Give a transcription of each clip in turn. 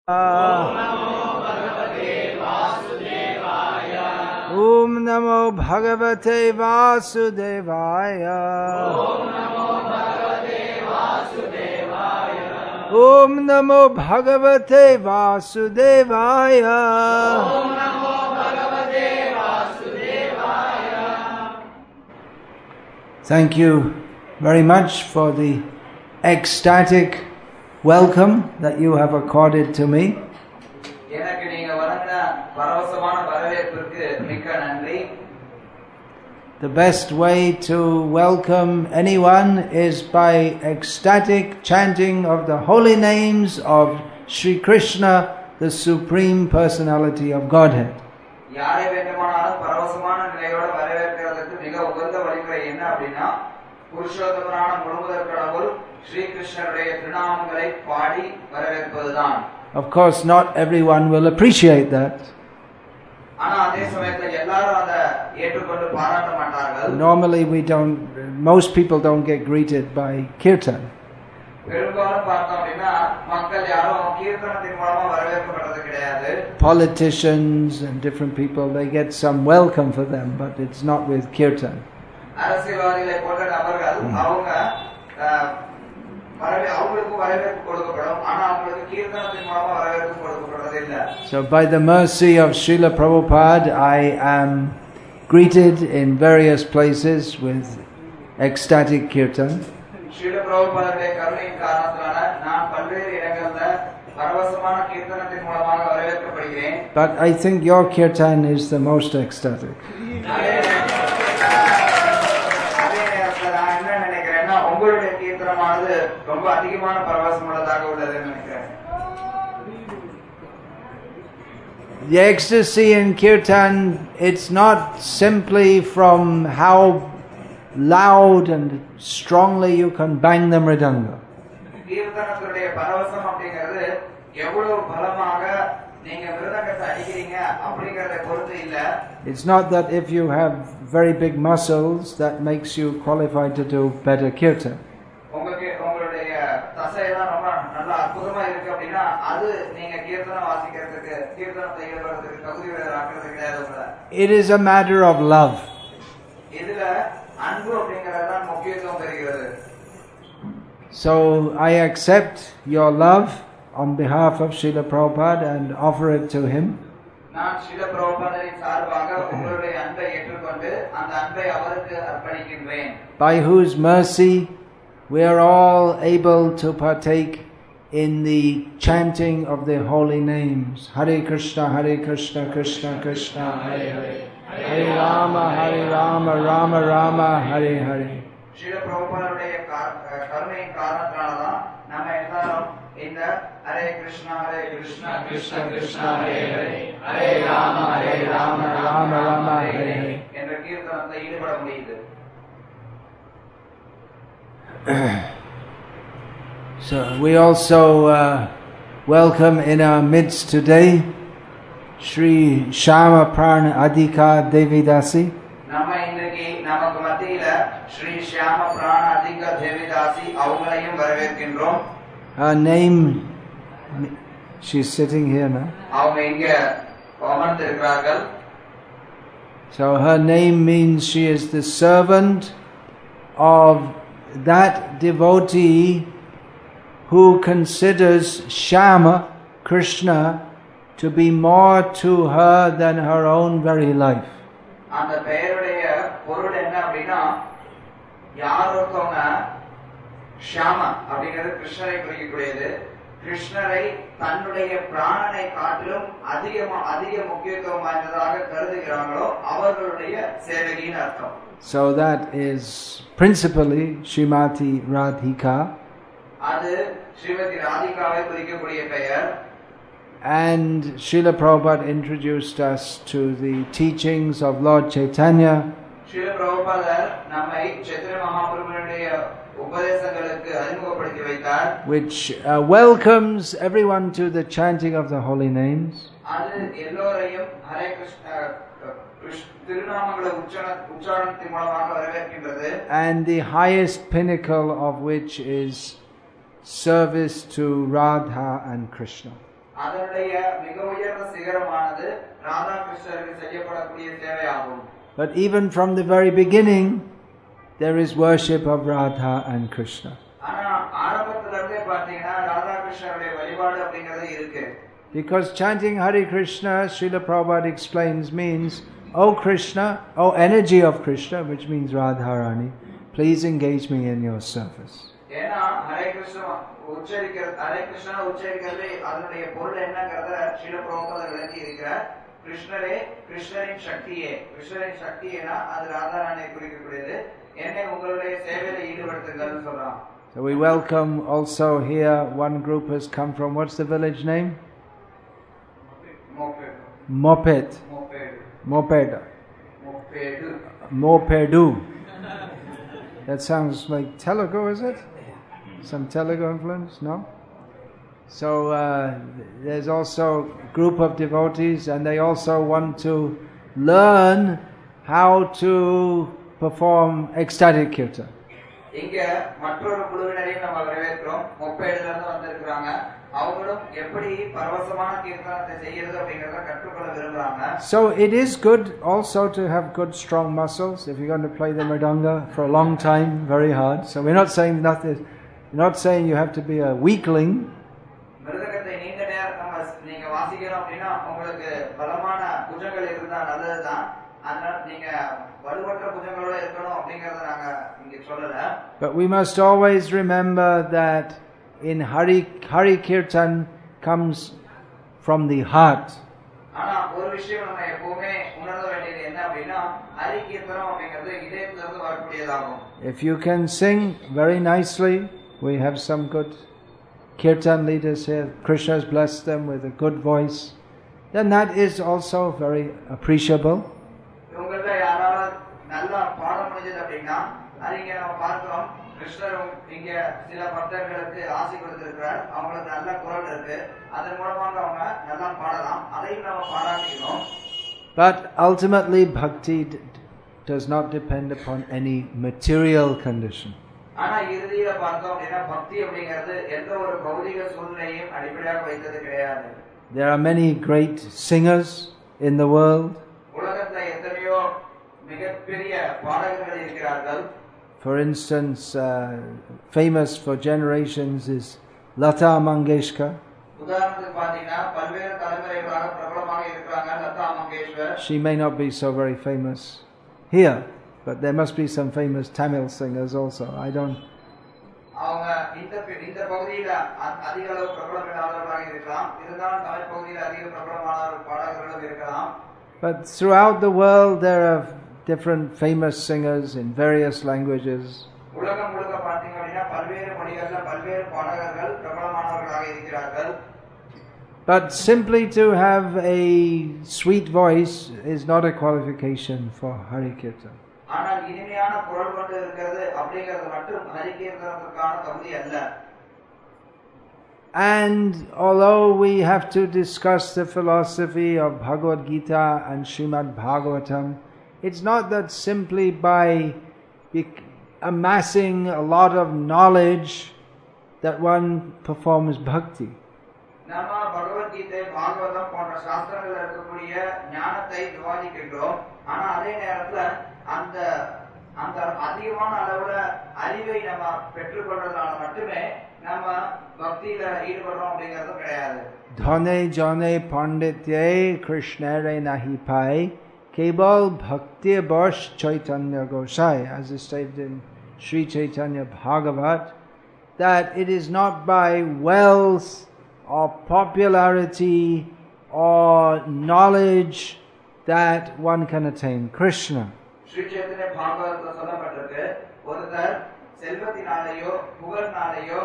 Om Namo Bhagavate Vasudevaya. Om Namo Bhagavate Vasudevaya. Thank you very much for the ecstatic welcome that you have accorded to me. The best way to welcome anyone is by ecstatic chanting of the holy names of Sri Krishna, the Supreme Personality of Godhead. Of course, not everyone will appreciate that. Normally most people don't get greeted by kirtan. Politicians and different people, they get some welcome for them, but it's not with kirtan. So by the mercy of Srila Prabhupada, I am greeted in various places with ecstatic kirtan. But I think your kirtan is the most ecstatic. The ecstasy in kirtan, it's not simply from how loud and strongly you can bang the mridanga. It's not that if you have very big muscles that makes you qualified to do better kirtan. It is a matter of love. So I accept your love on behalf of Srila Prabhupada and offer it to him. By whose mercy we are all able to partake in the chanting of the holy names. Hare Krishna, Krishna Krishna, Hare Hare. Hare Rama, Rama Rama, Hare Hare. Srila Prabhupada karunayin karanathaladhaan nama ellarum indha Hare Krishna, Krishna Krishna, Hare Hare. Hare Rama, Rama Rama, Hare Hare என்ற கீர்த்தனத்தில் ஈடுபட முடியுது. So we also welcome in our midst today Sri Shyama Prana Adhika Devidasi. Her name, she's sitting here now. So her name means she is the servant of that devotee who considers Shyama, Krishna, to be more to her than her own very life. So that is principally Srimati Radhika. And Srila Prabhupada introduced us to the teachings of Lord Chaitanya, which welcomes everyone to the chanting of the holy names. And the highest pinnacle of which is service to Radha and Krishna. அதனுடைய மிக உயர்ந்த சிகரமானது ராதா கிருஷ்ணருக்கு செய்யப்படக்கூடிய சேவையாகும். But even from the very beginning, there is worship of Radha and Krishna. ஆனா ஆரம்பத்துல இருந்தே பாத்தீங்கன்னா ராதா கிருஷ்ணருடைய வழிபாடு அப்படிங்கிறது இருக்கு. Because chanting Hare Krishna, Srila Prabhupada explains, means, "O Krishna, O energy of Krishna," which means Radharani, "please engage me in your service." ஏன்னா ஹரே கிருஷ்ணா உச்சரிக்கிறது அதனுடைய பொருள் என்னங்கறத ஸ்ரீல பிரபுபாதர் விளக்கி இருக்கிறார். கிருஷ்ணரே, கிருஷ்ணரின் சக்தியேனா அது ராதாராணியை குறிக்கக்கூடியது. என்னை உங்களுடைய சேவையில ஈடுபடுத்துங்கள்னு சொல்றான். So we welcome also here, one group has come from, what's the village name? Mopedu. That sounds like Telugu, is it? Some Telugu influence? No? So there's also a group of devotees, and they also want to learn how to perform ecstatic kirtan. இங்க மற்றொரு குழுவினரையும் நம்ம வரவேற்கிறோம். மொப்பேடுல இருந்து வந்திருக்காங்க. அவங்களும் எப்படி பரவசமான கீர்த்தனத்தை செய்யறது அப்படிங்கறத கற்றுக்கொள்ள விரும்புறாங்க. So it is good also to have good strong muscles if you're going to play the mridanga for a long time, very hard. So we're not saying you have to be a weakling. மிருதங்கத்தை நீண்ட நேரம் நீங்க வாசிக்கணும் அப்படின்னா உங்களுக்கு பலமான புஜங்கள் இருந்தா நல்லதுதான். அதனால நீங்க வலுவற்ற புஜங்களோட இருக்கணும் அப்படிங்கறத நாங்க இங்க சொல்லல. But we must always remember that in Hari Kirtan comes from the heart. ஆனா ஒரு விஷயம் நம்ம எப்பவுமே உணர வேண்டியது என்ன அப்படின்னா ஹரி கீர்த்தனம் அப்படிங்கிறது இதயத்துல இருந்து வரக்கூடியதாகும். If you can sing very nicely, we have some good kirtan leaders here. Krishna has blessed them with a good voice. Then that is also very appreciable. உங்கள யாராவது நல்லா பாட முடிஞ்சது அப்படின்னா அங்க நம்ம பார்க்கிறோம் கிருஷ்ணர் இங்க சில பக்தர்களுக்கு ஆசி கொடுத்திருக்கிறார். அவங்களுக்கு நல்ல குரல் இருக்கு. அதன் மூலமாக அவங்க நல்லா பாடலாம். அதையும் நம்ம பாராட்டணும். But ultimately bhakti does not depend upon any material condition. ஆனா இறுதியில பார்த்தோம் அப்படின்னா பக்தி அப்படிங்கிறது எந்த ஒரு பௌதிக சூழ்நிலையும் அடிப்படையாக வைத்தது கிடையாது. There are many great singers in the world. உலகத்துல எத்தனையோ மிகப்பெரிய பாடகர்கள் இருக்கிறார்கள். For instance, famous for generations is Lata Mangeshkar. உதாரணத்துக்கு பாத்தீங்கன்னா பல்வேறு தலைமுறைகளாக பிரபலமாக இருக்கிறாங்க Latha Mangeshkar. She may not be so very famous here, but there must be some famous Tamil singers also. I don't. அவங்க இந்த பகுதியில அதிக அளவு பிரபலமானவர்களாக இருக்கலாம். இருந்தாலும் தமிழ் பகுதியில அதிக பிரபலமான பாடகர்களும் இருக்கலாம். But throughout the world there are different famous singers in various languages. உலகம் முழுக்க பாத்தீங்க அப்படின்னா பல்வேறு மொழிகள்ல பல்வேறு பாடகர்கள் பிரபலமானவர்களாக இருக்கிறார்கள். But simply to have a sweet voice is not a qualification for Hari Kirtan. ஆனால் இனிமையான குரல் கொண்டு இருக்கிறது அப்படிங்கிறது மட்டும் ஹரி கீர்த்தனத்துக்கான தகுதி அல்ல. And although we have to discuss the philosophy of Bhagavad Gita and Srimad Bhagavatam, it's not that simply by amassing a lot of knowledge that one performs bhakti. நம்ம பகவத் கீதை பாகவதம் போன்ற சாஸ்திரங்கள் இருக்கக்கூடிய ஞானத்தை விவாதிக்கிறோம். ஆனா அதே நேரத்துல அந்த அதிகமான அளவுல அறிவை நம்ம பெற்றுக்கொள்றதுனால மட்டுமே நம்ம பக்தியில ஈடுபடுறோம் அப்படிங்கிறது கிடையாது. Dhane jane panditye krishnare nahi pai kebal bhakti bosh Chaitanya Gosai, as is stated in Sri Chaitanya Bhagavat, that it is not by wealth or popularity or knowledge that one can attain Krishna. Sri Chaitanya Bhagavathல சொல்லப்பட்டிருக்கு ஒருத்தர் செல்வத்தினாலேயோ புகழ்னாலேயோ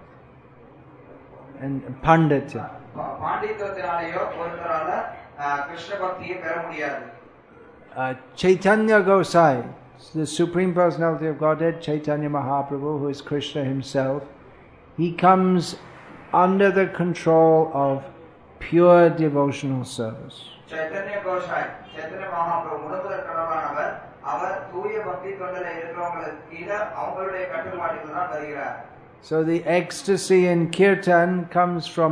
and panditya பாண்டித்யத்தினாலேயோ ஒருத்தரால Krishna பக்தியை பெற முடியாது. Chaitanya Gosai, the Supreme Personality of Godhead, Chaitanya Mahaprabhu, who is Krishna himself, he comes under the control of pure devotional service. Chaitanya Gosai, Chaitanya Mahaprabhu முழுவதும் கடவுளானவர். அவர் தூய பக்தி தொண்டில் இருக்கிறவங்களுக்கு கீழே அவங்களுடைய கட்டுப்பாட்டில் தான் வருகிறார். So the ecstasy in kirtan comes from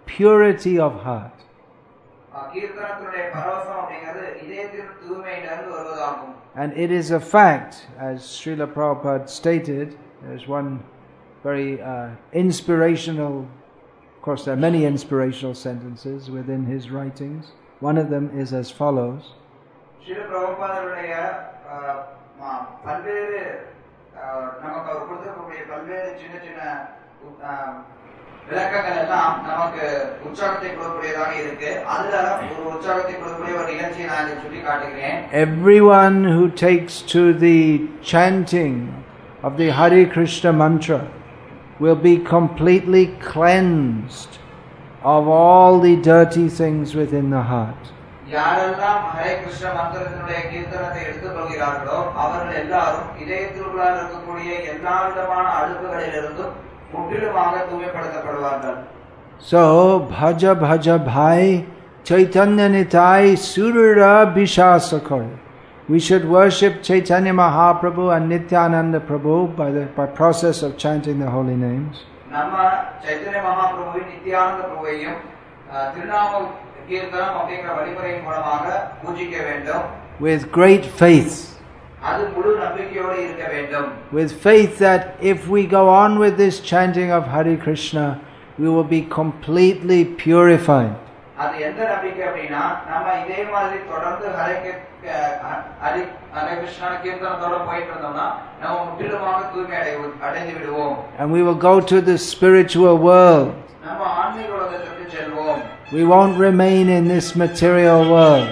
purity of heart. கீர்த்தனத்தினுடைய பரவசம் அப்படிங்கிறது இதயத்தின் தூய்மையிலிருந்து வருவதாகும். And it is a fact, as Srila Prabhupada stated, there's one very inspirational, of course there are many inspirational sentences within his writings. One of them is as follows. Srila Prabhupadaruடைய பல்வேறு நமக்கு அவர் கொடுத்திருக்கக்கூடிய பல்வேறு சின்ன சின்ன விளக்கங்கள் எல்லாம் நமக்கு உற்சாகத்தை கொடுக்கக்கூடியதாக இருக்கு. அதுல ஒரு உற்சாகத்தை கொடுக்கக்கூடிய ஒரு நிகழ்ச்சியை நான் இங்க சொல்லி காட்டுகிறேன். Everyone who takes to the chanting of the Hare Krishna mantra will be completely cleansed of all the dirty things within the heart. யாரெல்லாம் ஹரே கிருஷ்ண மந்திரத்தினுடைய கீர்த்தனத்தை எடுத்துக்கொள்கிறார்களோ அவர்கள் எல்லாரும் இதயத்திற்குள்ளாக இருக்கக்கூடிய எல்லா விதமான அழுக்குகளிலிருந்தும் முற்றிலுமாக தூய்மைப்படுத்தப்படுவார்கள். So bhaja bhaja bhai Chaitanya Nitai Surura Bishasakari. We should worship Chaitanya Mahaprabhu and Nityananda Prabhu by process of chanting the holy names. நம்ம சைத்தன்ய மகாபிரபுவை நித்யானந்த பிரபுவையும் திருநாம கீர்த்தனம் அப்படிங்கிற வழிமுறையின் மூலமாக பூஜிக்க வேண்டும். With great faith. அது முழு நம்பிக்கையோடு இருக்க வேண்டும். With faith that if we go on with this chanting of Hare Krishna, we will be completely purified. அது எந்த நம்பிக்கை அப்படின்னா நம்ம இதே மாதிரி தொடர்ந்து ஹரே கிருஷ்ணா கீர்த்தனத்தோட போயிட்டு இருந்தோம்னா நம்ம முற்றிலுமாக தூய்மை அடைந்து விடுவோம். And we will go to the spiritual world. நம்ம ஆன்மீக உலகத்திற்கு செல்வோம். We won't remain in this material world.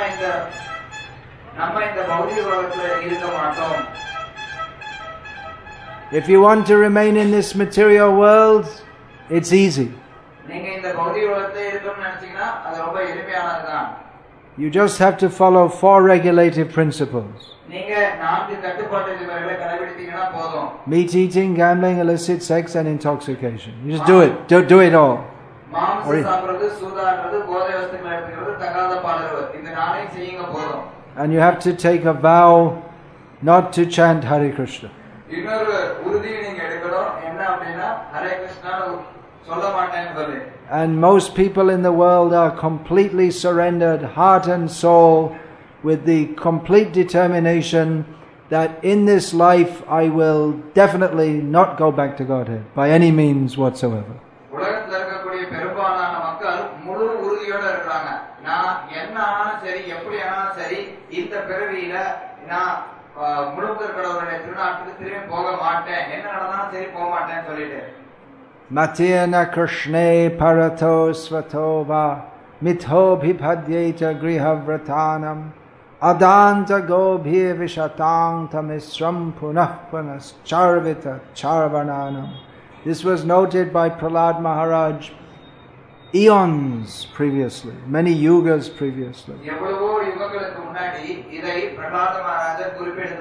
நம்ம இந்த பௌதிக உலகத்துல இருக்க மாட்டோம். If you want to remain in this material world, it's easy. நீங்க இந்த பௌதிக உலகத்துல இருக்கணும்னு நினைச்சீங்கன்னா அது ரொம்ப எளிமையானதுதான். You just have to follow 4 regulative principles. நீங்க 4 கட்டுப்பாட்டு விதிமுறைகளை கடைபிடித்தீங்கன்னா போதும். Meat eating, gambling, illicit sex and intoxication. You just do it. Do it all. மாம்சம் சாப்பிடுறது, சூதாடுறது, போதை வஸ்துக்களை எடுத்துக்கிறது, தகாத பாடுறது, இந்த 4ஐயும் செய்யுங்க போதும். And you have to take a vow not to chant Hare Krishna. இன்னொரு உறுதியை நீங்க எடுக்கணும். என்ன அப்படின்னா ஹரே கிருஷ்ணான்னு சொல்ல மாட்டேன்னு சொல்லி. And most people in the world are completely surrendered, heart and soul, with the complete determination that in this life I will definitely not go back to Godhead by any means whatsoever. உலகத்துல இருக்கக்கூடிய பெரும்பாலான மக்கள் முழு உறுதியோட இருக்காங்க. நான் என்ன ஆனாலும் சரி, எப்படி ஆனாலும் சரி, இந்த பிறவியில நான் முழுமுதற் கடவுளுடைய திருநாட்டுக்கு திரும்பி போக மாட்டேன், என்ன நடந்தாலும் சரி போக மாட்டேன்னு சொல்லிட்டு. Matyena Krishne parato svatova mitho bhipadyeta grihavratanam adanta gobhir vishatang tamisram punah punas charvita charvananam. This was noted by Prahlad Maharaj eons previously, many yugas previously. எவ்வளவோ யுகங்களுக்கு முன்னாடி இதை பிரஹ்லாத மகாராஜர்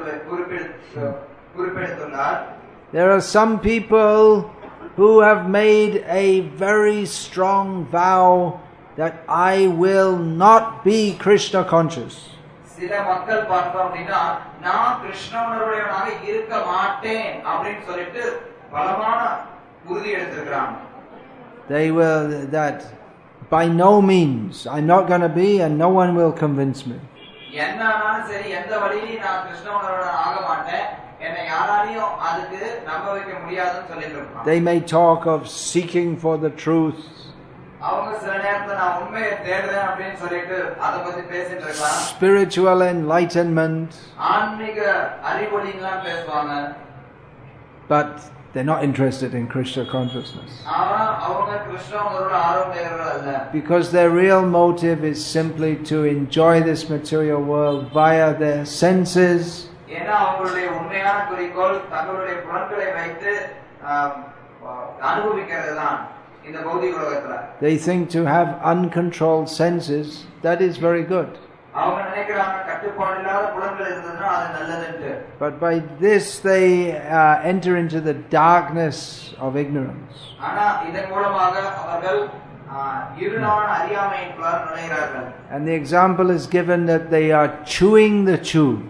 குறிப்பிட்டுள்ளார். There are some people who have made a very strong vow that I will not be Krishna conscious. சில மக்கள் பார்த்தோம் அப்படின்னா நான் கிருஷ்ண உணர்வுடையவனாக இருக்க மாட்டேன் அப்படின்னு சொல்லிட்டு பலமான உறுதி எடுத்திருக்கிறாங்க. They will that by no means I'm not going to be and no one will convince me. என்ன ஆனாலும் சரி, எந்த வழியிலும் நான் கிருஷ்ண உணர்வுடன் ஆக மாட்டேன், என்னை யாராலையும் அதுக்கு நம்ப வைக்க முடியாதுன்னு சொல்லிட்டு இருக்காங்க. They may talk of seeking for the truth. அவங்க சில நேரத்துல நான் உண்மையை தேடுறேன் அப்படின்னு சொல்லிட்டு அதை பத்தி பேசிட்டு இருக்காங்க. Spiritual enlightenment. ஆன்மீக அறிவொளிங்கலாம் பேசுவாங்க. But they're not interested in Krishna consciousness. Because their real motive is simply to enjoy this material world via their senses. They think to have uncontrolled senses, that is very good. But by this they enter into the darkness of ignorance. And the example is given that they are chewing the chewed.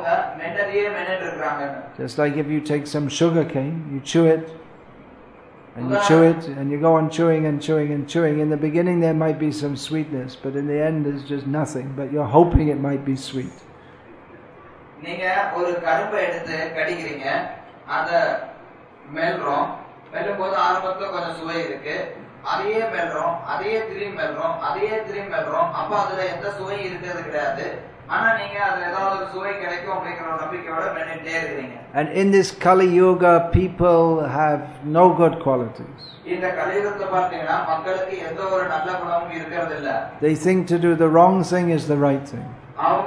Just like if you take some sugar cane, you chew it, And you chew it, and you go on chewing and chewing and chewing. In the beginning there might be some sweetness, but in the end there's just nothing. But you're hoping it might be sweet. நீங்க ஒரு கரும்பை எடுத்து கடிக்கிறீங்க, அத மெல்றோம், மெல்லும்போது ஆரம்பத்துல கொஞ்சம் சுவை இருக்கு, அதையே மெல்றோம், அதையே திரும்பி மெல்றோம், அதையே திரும்பி மெல்றோம், அப்ப அதுல எந்த சுவை இருக்கிறது கிடையாது. ஆனா நீங்க அதுல ஏதாவது ஒரு சுவை கிடைக்கும் அப்படிங்கிற ஒரு நம்பிக்கையோட மெல்லிட்டே இருக்கிறீங்க. And in this Kali Yuga, people have no good qualities. இந்த கலியுகத்தை பார்த்தீங்கன்னா மக்களுக்கு எந்த ஒரு நல்ல குணமும் இருக்கிறது இல்ல. They think to do the wrong thing is the right thing. அவங்க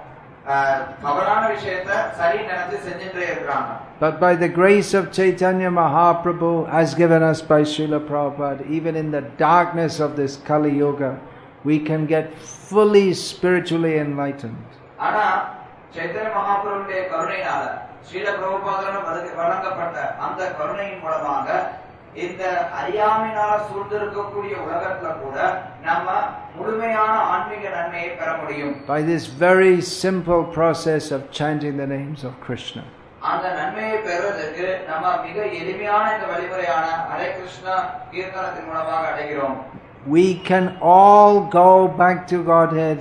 தவறான விஷயத்தை சரி நினைச்சு செஞ்சுட்டே இருக்காங்க. But by the grace of Chaitanya Mahaprabhu, as given us by Srila Prabhupada, even in the darkness of this Kali Yuga, we can get fully spiritually enlightened. ஆனா சைத்தன்ய மகாபிரபுவுடைய கருணையினால ஸ்ரீல பிரபுபாதரால் வழங்கப்பட்ட அந்த கருணையின் மூலமாக இந்த அறியாமையினால சூழ்ந்திருக்கக்கூடிய உலகத்துல கூட நம்ம முழுமையான ஆன்மீக நன்மையை பெற முடியும். By this very simple process of chanting the names of Krishna. அந்த நன்மையை பெறுவதற்கு நம்ம மிக எளிமையான இந்த வழிமுறையான ஹரே கிருஷ்ணா கீர்த்தனத்தின் மூலமாக அடைகிறோம். We can all go back to Godhead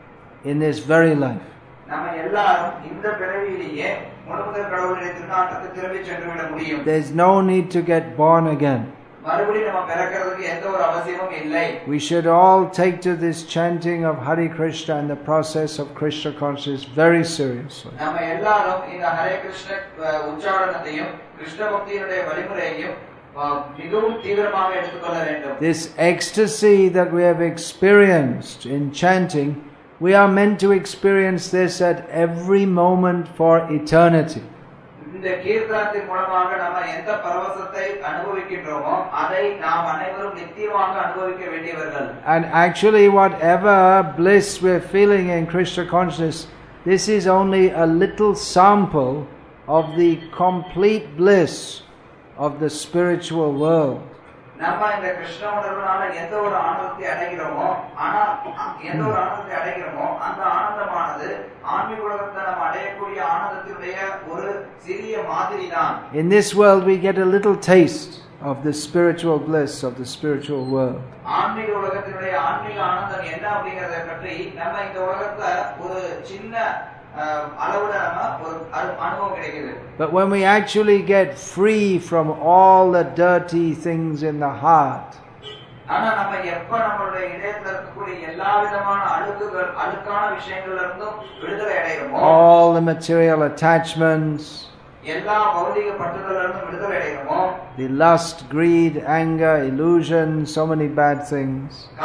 in this very life. நம்ம எல்லாரும் இந்த பிறவியிலேயே முழுமுதற் கடவுளுடைய திருநாமத்துக்கு திரும்பி சென்று விட முடியும். There's no need to get born again. மறுபடியும் நம்ம பிறக்கிறதுக்கு எந்த ஒரு அவசியமும் இல்லை. We should all take to this chanting of Hare Krishna and the process of Krishna consciousness very seriously. நம்ம எல்லாரும் இந்த ஹரே கிருஷ்ண உச்சாரணத்தையும் கிருஷ்ண பக்தியினுடைய வழிமுறையையும் மிகவும் தீவிரமாக எடுத்துக்கொள்ள வேண்டும். This ecstasy that we have experienced in chanting, we are meant to experience this at every moment for eternity. இந்த கீர்த்தனத்தின் மூலமாக நம்ம எந்த பரவசத்தை அனுபவிக்கின்றோமோ அதை நாம் அனைவரும் நித்தியமாக அனுபவிக்க வேண்டியவர்கள். And actually whatever bliss we're feeling in Krishna consciousness, this is only a little sample of the complete bliss of the spiritual world. நம்ம இந்த கிருஷ்ண உணர்வுனால எந்த ஒரு ஆனந்தத்தை அடைகிறோமோ, ஆனா எந்த ஒரு ஆனந்தத்தை அடைகிறோமோ அந்த ஆனந்தமானது ஆன்மீக உலகத்துல நம்ம அடையக்கூடிய ஆனந்தத்தினுடைய ஒரு சிறிய மாதிரி தான். In this world we get a little taste of the spiritual bliss of the spiritual world. ஆன்மீக உலகத்தினுடைய ஆன்மீக ஆனந்தம் என்ன அப்படிங்கறதை பற்றி நம்ம இந்த உலகத்துல ஒரு சின்ன But when we actually get free from all the dirty things in the heart, all the material attachments, the lust, greed, anger, illusion, so many bad things,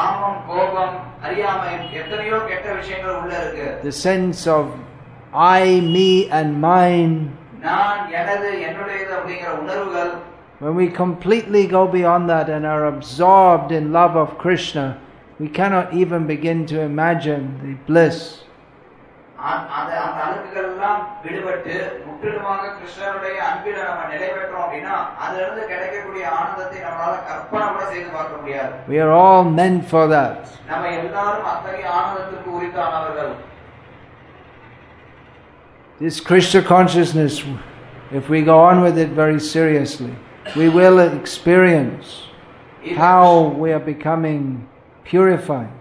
the sense of I, me and mine, when we completely go beyond that and are absorbed in love of Krishna, we cannot even begin to imagine the bliss. We are all meant for that. This Krishna consciousness, if we go on with it very seriously, we will experience how we are becoming purified.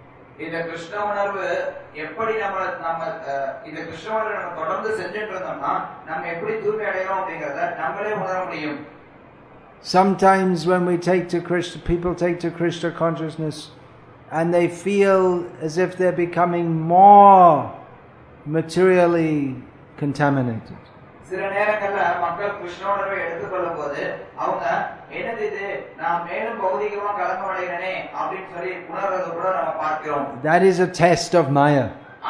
Sometimes when we take to Krishna, people take to Krishna consciousness and they feel as if they're becoming more materially contaminated. That is a test of Maya.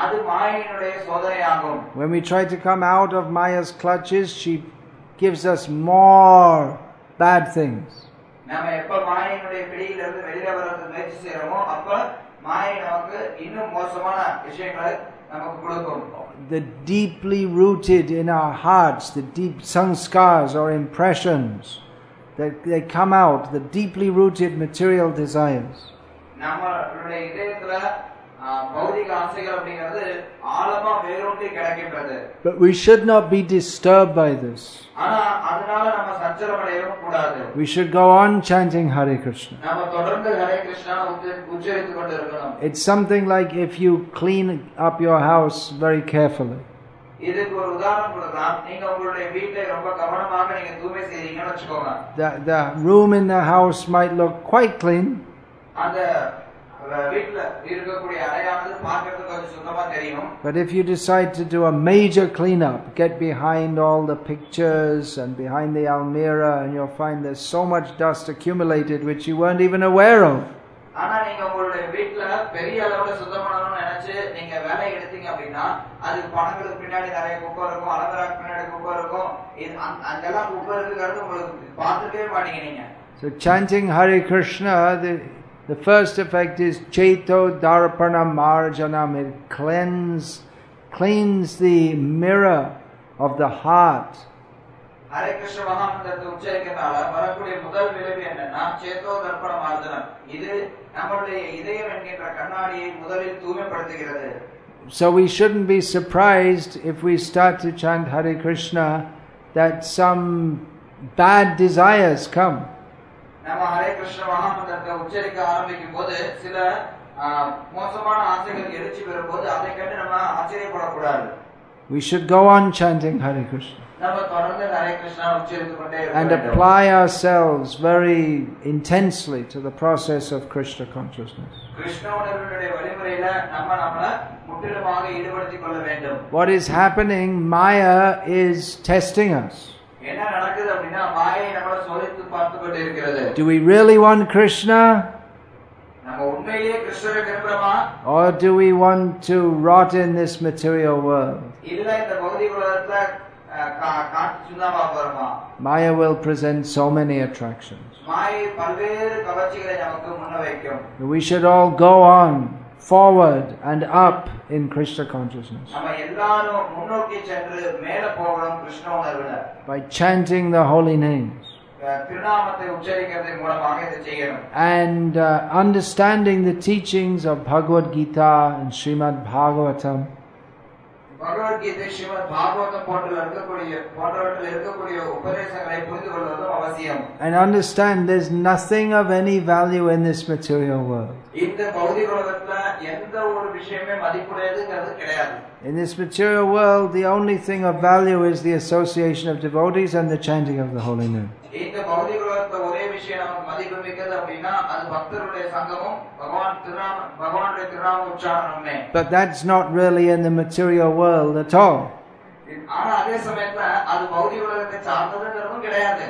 When we try to come out of Maya's clutches, she gives us more bad things. The deeply rooted in our hearts, the deep sanskars or impressions, that they come out, the deeply rooted material desires. பௌதிக ஆசைகள் அப்படிங்கிறது ஆழமா வேரூன்றி கிடக்கின்றது. But we should not be disturbed by this. ஆனா அதனால நம்ம சஞ்சலமடையவும் கூடாது. We should go on chanting Hare Krishna. நாம தொடர்ந்து ஹரே கிருஷ்ணா உச்சரித்துக் கொண்டு இருக்கணும். It's something like if you clean up your house very carefully. இதுக்கு ஒரு உதாரணம் கொடுக்கலாம். நீங்க உங்களுடைய வீட்டை ரொம்ப கவனமாக நீங்க தூய்மை செய்றீங்கன்னு வெச்சுக்கோங்க. The room in the house might look quite clean. அந்த வீட்ல இருக்கக்கூடிய அறையானது பார்க்கிறதுக்கு கொஞ்சம் சுத்தமா தெரியும். But if you decide to do a major cleanup, get behind all the pictures and behind the almirah, and you'll find there's so much dust accumulated which you weren't even aware of. ஆனா நீங்க உங்களுடைய வீட்ல பெரிய அளவுல சுத்தம் பண்ணணும்னு நினைச்சு நீங்க வேலை எடுத்தீங்க அப்படின்னா அது பணங்களுக்கு பின்னாடி நிறைய குப்பை இருக்கும், அலங்கராக்கு பின்னாடி குப்பை இருக்கும். அங்கெல்லாம் குப்பை இருக்குங்கிறது உங்களுக்கு பார்த்துக்கவே மாட்டீங்க நீங்க. So chanting Hare Krishna, the first effect is Cheto Darpana Marjanam. It cleans the mirror of the heart. Hare Krishna மகாமந்திரத்தை உச்சரிக்கிறதுனால வரக்கூடிய முதல் விளைவு என்னன்னா சேதோ தர்ப்பண மார்ஜனம். இது நம்மளுடைய இதயம் என்கின்ற கண்ணாடியை முதலில் தூய்மைப்படுத்துகிறது. So we shouldn't be surprised if we start to chant Hare Krishna that some bad desires come. நம்ம ஹரே கிருஷ்ண மகாமந்திரத்தை உச்சரிக்க ஆரம்பிக்கும் போது சில மோசமான ஆசைகள் எழுச்சி வரும்போது அதை கண்டு நம்ம ஆச்சரியப்படக்கூடாது. We should go on chanting Hare Krishna நம்ம தொடர்ந்து ஹரே கிருஷ்ணா உச்சரித்துக் கொண்டே இருக்க and வேண்டும். apply ourselves very intensely to the process of Krishna consciousness. Krishna உணர்வினுடைய வழிமுறையில நம்மள முற்றிலுமாக ஈடுபடுத்திக் கொள்ள வேண்டும். What is happening? Maya is testing us. என்ன நடக்குது அப்படினா மாயை நம்மள சோதித்து பார்த்து கொண்டே இருக்கிறது. Do we really want Krishna? நம்ம உண்மையிலேயே கிருஷ்ணரை விரும்புறோமா? Or do we want to rot in this material world? இல்ல இந்த பௌதிக உலகத்துல காட்டு சுண்ணாம்பா போறோமா? Maya will present so many attractions. மாயை பல்வேறு கவர்ச்சிகளை நமக்கு முன்வைக்கும். We should all go on forward and up in Krishna consciousness நம்ம எல்லாரும் முன்னோக்கி சென்று மேலே போகணும் கிருஷ்ண உணர்வுல. by chanting the holy names திருநாமத்தை உச்சரிக்கிறதன் மூலமாக இதை செய்யணும். and understanding the teachings of Bhagavad Gita and Srimad Bhagavatam. Bhagavad Gita Srimad Bhagavatam போன்றவற்றில் இருக்கக்கூடிய உபதேசங்களை புரிந்து கொள்வதும் அவசியம். And understand there's nothing of any value in this material world. இந்த பௌதிக உலகத்துல எந்த ஒரு விஷயமே மதிப்புடையதுங்கிறது கிடையாது. In this material world, the only thing of value is the association of devotees and the chanting of the holy name. இந்த பௌதிக உலகத்துல ஒரே விஷயம் நமக்கு மதிப்புமிக்கது அப்படின்னா அது பக்தருடைய சங்கமும் பகவானுடைய திருநாம உச்சாரணமே. But that's not really in the material world at all. ஆனா அதே சமயத்துல அது பௌதிக உலகத்தை சார்ந்ததுங்கிறதும் கிடையாது.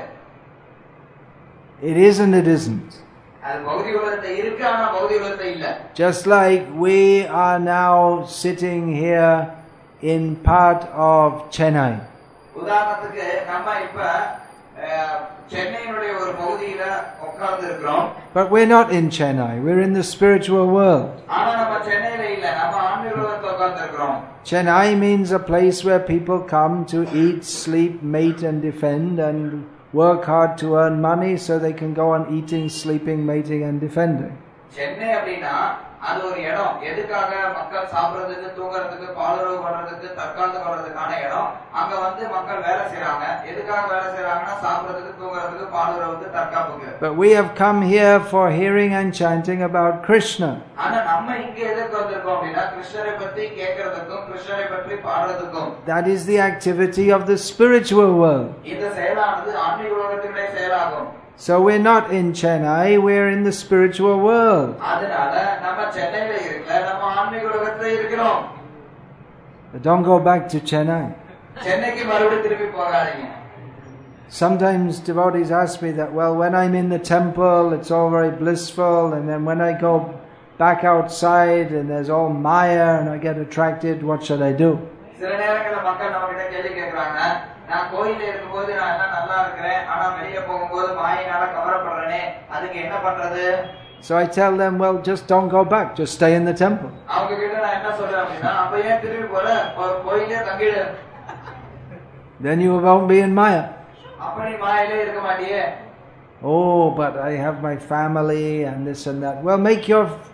It is and it isn't. அது பௌதிக உலகத்தை இருக்கு ஆனா பௌதிக உலகத்தை இல்ல. Just like we are now sitting here in part of Chennai. உதாரணத்துக்கு நம்ம இப்ப சென்னையினுடைய ஒரு பகுதியில உட்கார்ந்து இருக்கிறோம். But we're not in Chennai. We're in the spiritual world. ஆனா நம்ம சென்னையில இல்ல, நம்ம ஆன்மீக உலகத்துல உட்கார்ந்து இருக்கிறோம். Chennai means a place where people come to eat, sleep, mate and defend and work hard to earn money so they can go on eating, sleeping, mating and defending. Chennai அப்படின்னா அது ஒரு இடம். எதுக்காக? மக்கள் சாப்பிடுறதுக்கு, தூங்குறதுக்கு, பாலுறவு பண்றதுக்கு, தற்காத்து பண்றதுக்கான இடம். அங்க வந்து மக்கள் வேலை செய்றாங்க. எதுக்காக வேலை செய்றாங்கன்னா சாப்பிடுறதுக்கு, தூங்குறதுக்கு, பாலுறவுக்கு, தற்காப்புக்கு. But we have come here for hearing and chanting about Krishna. ஆனா நம்ம இங்க எதுக்கு வந்திருக்கோம் அப்படின்னா கிருஷ்ணரை பத்தி கேட்கிறதுக்கும் கிருஷ்ணரை பற்றி பாடுறதுக்கும். That is the activity of the spiritual world. இந்த செயலானது ஆன்மீக உலகத்தினுடைய செயலாகும். So we're not in Chennai, we're in the spiritual world. அதனால நம்ம சென்னையில இருக்கல, நம்ம ஆன்மீக உலகத்துல இருக்கிறோம். But don't go back to Chennai. சென்னைக்கு மறுபடியும் திருப்பி போகாதீங்க. Sometimes devotees ask me that, well, when I'm in the temple, it's all very blissful, and then when I go back outside and there's all Maya and I get attracted, what should I do? சில நேரங்கள்ல மக்கள் நம்ம கிட்ட கேள்வி கேக்குறாங்க, நான் கோயில்ல இருக்கும்போது நான் எல்லாம் நல்லா இருக்கிறேன், ஆனா வெளிய போகும்போது மாயினால கவரப்படுறேனே, அதுக்கு என்ன பண்றது? So I tell them, well, just don't go back, just stay in the temple. அவங்க கிட்ட நான் என்ன சொல்றேன் அப்படின்னா, அப்ப ஏன் திரும்பி போற? கோயிலே தங்கிடு. Then you won't be in Maya. அப்ப நீ மாயிலே இருக்க மாட்டியே. Oh, but I have my family and this and that. Well, make your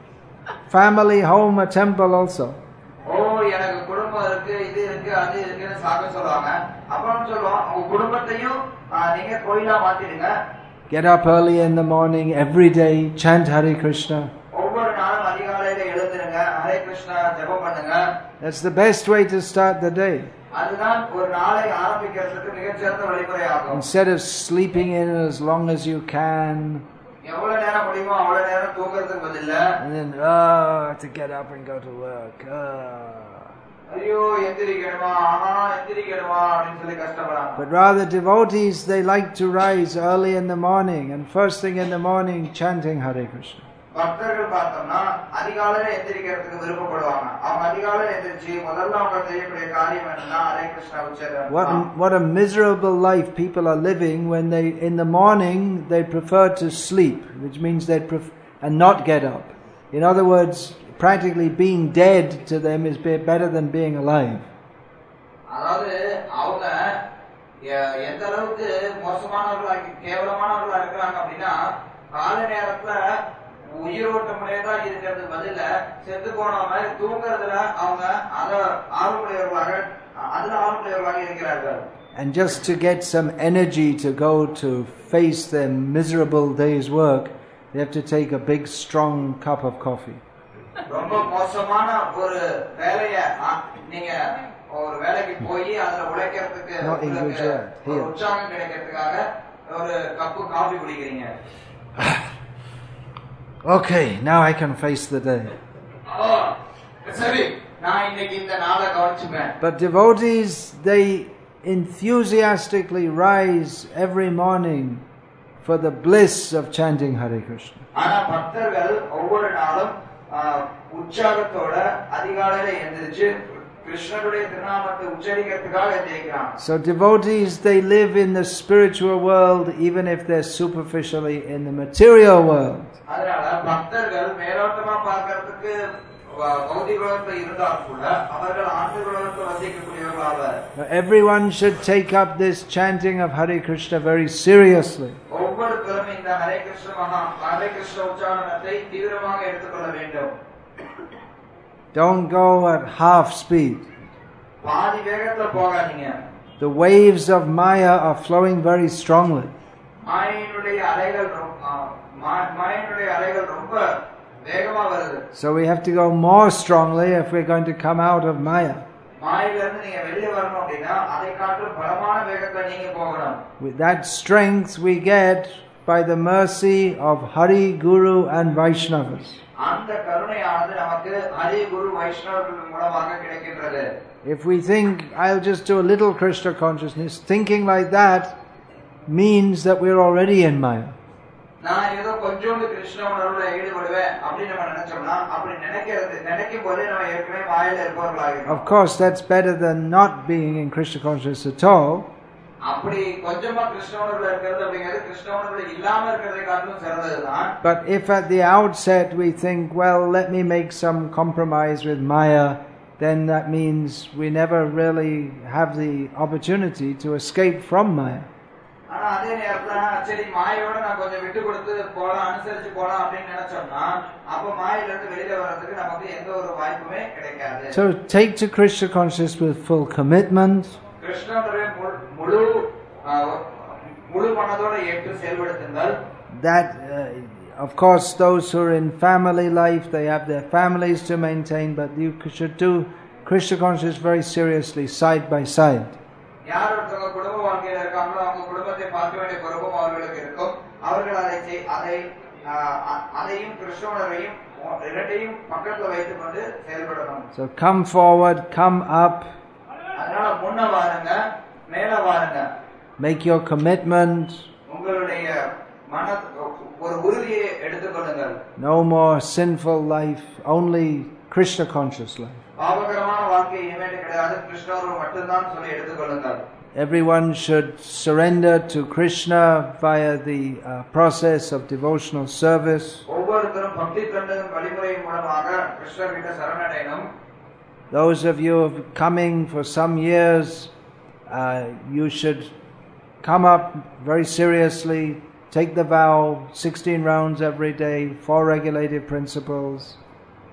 family, home, a temple also. ஓ எனக்கு குடும்பம் இருக்கு, இது இருக்கு, அது இருக்குன்னு சாக சொல்லுவாங்க. அப்புறம் சொல்லுவோம் உங்க குடும்பத்தையும் நீங்க கோயிலா மாத்திடுங்க. Get up early in the morning every day, chant Hare Krishna. ஒவ்வொரு நாளும் அதிகாலையில எழுந்துருங்க, ஹரே கிருஷ்ணா ஜெபம் பண்ணுங்க. That's the best way to start the day. அதுதான் ஒரு நாளை ஆரம்பிக்கிறதுக்கு மிகச்சிறந்த வழிமுறையாகும். Instead of sleeping in as long as you can, எவ்வளவு நேரம் முடியுமோ அவ்வளவு நேரம் தூங்குறதுக்கு பதில்ல and then to get up and go to work. ஐயோ எந்திரிக்கணுமா, எந்திரிக்கணுமா அப்படின்னு சொல்லி கஷ்டப்படுறாங்க. But rather devotees, they like to rise early in the morning and first thing in the morning chanting Hare Krishna. பக்தர்கள் பார்த்தோம்னா அதிகாலையில எந்திரிக்கிறதுக்கு விருப்பப்படுவாங்க. அவங்க அதிகாலையில எந்திரிச்சு முதல்ல அவங்க செய்யக்கூடிய காரியம் என்னன்னா Hare Krishna உச்சரிப்பாங்க. What a miserable life people are living when they in the morning they prefer to sleep, which means they and not get up. In other words, practically being dead to them is better than being alive. அதாவது அவங்க எந்த அளவுக்கு மோசமானவர்களா கேவலமானவர்களா இருக்கிறாங்க அப்படின்னா காலை நேரத்துல உயிரோட்டமுடையதா இருக்கிறது பதில செத்து போன மாதிரி தூங்குறதுல அவங்க ஆர்வமுடையவர்களாக இருக்கிறார்கள். And just to get some energy to go to face their miserable day's work, they have to take a big strong cup of coffee. ரொம்ப மோசமான ஒரு வேலைய நீங்க ஒரு வேலைக்கு போய் அதுல உழைக்கிறதுக்கு உற்சாகம் கிடைக்கிறதுக்காக ஒரு கப்பு காபி குடிக்கிறீங்க. Okay, now I can face the day. சரி, நான் இன்னைக்கு இந்த நாளை கவனிச்சுப்பேன். But devotees, they enthusiastically rise every morning for the bliss of chanting Hare Krishna. ஆனா பக்தர்கள் ஒவ்வொரு நாளும் உற்சாகத்தோட அதிகாலையில எழுந்திருச்சு கிருஷ்ணருடைய திருநாமத்தை உச்சரிக்கிறதுக்காக எந்திரிக்கிறாங்க. So devotees, they live in the spiritual world even if they're superficially in the material world. அதனால பக்தர்கள் மேலோட்டமா பார்க்கிறதுக்கு பௌதிக உலகத்துல இருந்தால் கூட அவர்கள் ஆன்மீக உலகத்துல வசிக்கக்கூடியவர்களாக. Everyone should take up this chanting of Hare Krishna very seriously. ஒவ்வொருத்தரும் இந்த ஹரே கிருஷ்ண உச்சாரணத்தை தீவிரமாக எடுத்துக்கொள்ள வேண்டும். Don't go at half speed. பாதி வேகத்துல போகாதீங்க. The waves of Maya are flowing very strongly. மாயையினுடைய அலைகள் ரொம்ப வேகமா வருது. So we have to go more strongly if we're going to come out of Maya. மாயிலிருந்து நீங்க வெளியே வரணும் அப்படின்னா அதை காட்டிலும் பலமான வேகத்துல நீங்க போகணும். With that strength we get by the mercy of Hari, Guru and Vaishnavas. அந்த கருணையானது நமக்கு ஹரி குரு வைஷ்ணவர்கள் மூலமாக கிடைக்கின்றது. If we think I'll just do a little Krishna consciousness, thinking like that means that we're already in Maya. நான் ஏதோ கொஞ்சோண்டு கிருஷ்ண உணர்வுல ஈடுபடுவேன் அப்படின்னு நம்ம நினைச்சோம்னா அப்படி நினைக்கும் போதே நம்ம ஏற்கனவே மாயையில இருப்பவர்களாகிறோம். Of course that's better than not being in Krishna consciousness at all. அப்படி கொஞ்சமா கிருஷ்ண உணர்வுல இருக்கிறது அப்படிங்கிறது கிருஷ்ண உணர்வுல இல்லாம இருக்கிறதை காட்டிலும் சிறந்ததுதான். But if at the outset we think, well, let me make some compromise with Maya, then that means we never really have the opportunity to escape from Maya. ஆனா அதே நேரத்துல சரி மாயோட நான் கொஞ்சம் விட்டு கொடுத்து போலாம், அனுசரிச்சு போலாம் அப்படின்னு நினைச்சோம்னா அப்ப மாயில இருந்து வெளியில வர்றதுக்கு நமக்கு எந்த ஒரு வாய்ப்புமே கிடைக்காது. So take to Krishna consciousness with full commitment. கிருஷ்ணனுடைய முழு மனதோட ஏற்று செயல்படுத்துங்கள். That of course those who are in family life, they have their families to maintain, but you should do Krishna consciousness very seriously, side by side. யார் ஒருத்தவங்க குடும்ப வாழ்க்கையில இருக்காங்களோ அவங்க குடும்பத்தை பார்க்க வேண்டிய பொறுப்பும் அவர்களுக்கு இருக்கும். அவர்கள் அதையும் கிருஷ்ணனையும் இரண்டையும் பக்கத்துல வைத்துக் கொண்டு செயல்படணும். So come forward, come up. அதனால முன்ன வாருங்க, மேல வாருங்க. Make your commitment. உங்களுடைய ஒரு உறுதியை எடுத்துக்கொள்ளுங்கள். No more sinful life, only Krishna conscious life. பாவகரமான வாழ்க்கை இனிமேல் கிடையாது, கிருஷ்ணர் மட்டும்தான் சொல்லி எடுத்துக்கொள்ளுங்கள். Everyone should surrender to Krishna via the process of devotional service. ஒவ்வொருத்தரும் பக்தி தொண்டின் வழிமுறையின் மூலமாக கிருஷ்ணர்கிட்ட சரணடையணும். Those of you coming for some years, you should come up very seriously, take the vow, 16 rounds every day, 4 regulative principles.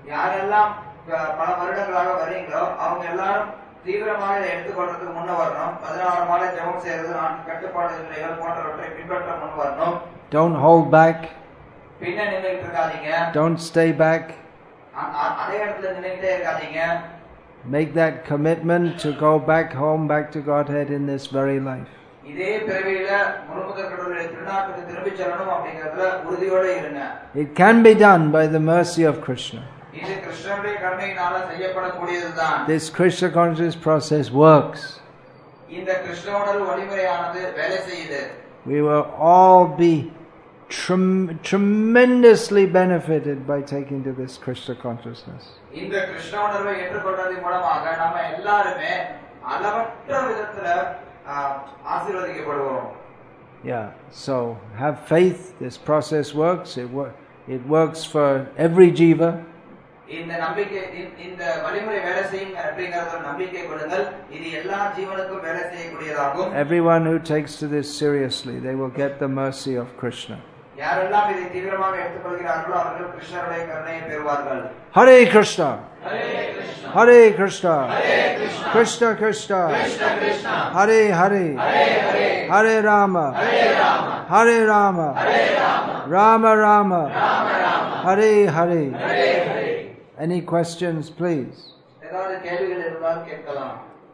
யாரெல்லாம் பல வருடங்களாக வரீங்களோ அவங்க எல்லாரும் தீவிரமாக இதை எடுத்துக்கொள்றதுக்கு முன்ன வரணும். 16 மாலை ஜெபம் செய்யறது, கட்டுப்பாடு நிலைகள் போன்றவற்றை பின்பற்ற முன் வரணும். Don't hold back. பின்ன நின்னுட்டு இருக்காதீங்க. Don't stay back. அதே இடத்துல நின்னுட்டே இருக்காதீங்க. Make that commitment to go back home, back to Godhead in this very life. இதே பிறவியில முழுமுதற் கடவுளுடைய திருநாட்டுக்கு திரும்பி செல்லணும் அப்படிங்கறதுல உறுதியோட இருங்க. It can be done by the mercy of Krishna. இது கிருஷ்ணனுடைய கருணையினால செய்யப்படக்கூடியதுதான். This Krishna consciousness process works. இந்த கிருஷ்ண உணர்வு வழிமுறையானது வேலை செய்யுது. We will all be tremendously benefited by taking to this Krishna consciousness. இந்த கிருஷ்ண உணர்வை ஏற்றுக்கொண்டதன் மூலமாக நாம எல்லாரும் அளவற்ற விதத்துல ஆசீர்வதிக்கப்படுவோம். Yeah, so have faith. This process works. It works for every jiva. இந்த நம்பிக்கை, இந்த வழிமுறை வேலை செய்யும் அப்படிங்கறத நம்பிக்கை கொள்ளுங்கள். இது எல்லா ஜீவனுக்கும் வேலை செய்யக்கூடியதாகும். Everyone who takes to this seriously, they will get the mercy of Krishna. யாரெல்லாம் இதை தீவிரமாக எடுத்துக்கொள்கிறார்களோ அவர்கள் கிருஷ்ணருடைய கருணையை பெறுவார்கள். Hare Krishna. Hare Krishna. Hare Krishna. Hare Krishna. Krishna Krishna. Krishna Krishna. Hare Hare. Hare Hare. Hare Rama. Hare Rama. Hare Rama. Hare Rama. Rama Rama. Rama Rama. Hare Hare. Hare Hare. Any questions, please? ஏதாவது கேள்விகள் இருந்தால் கேட்கலாம்.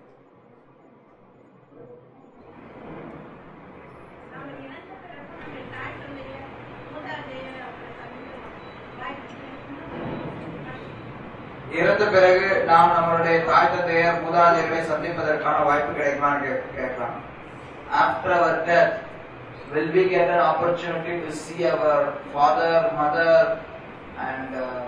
இறந்த பிறகு நாம் நம்மளுடைய தாய் தந்தையர் மூதாதையர்களை சந்திப்பதற்கான வாய்ப்பு கிடைக்குமான்னு கேட்கலாம். After our death, will we get an opportunity to see our father, mother and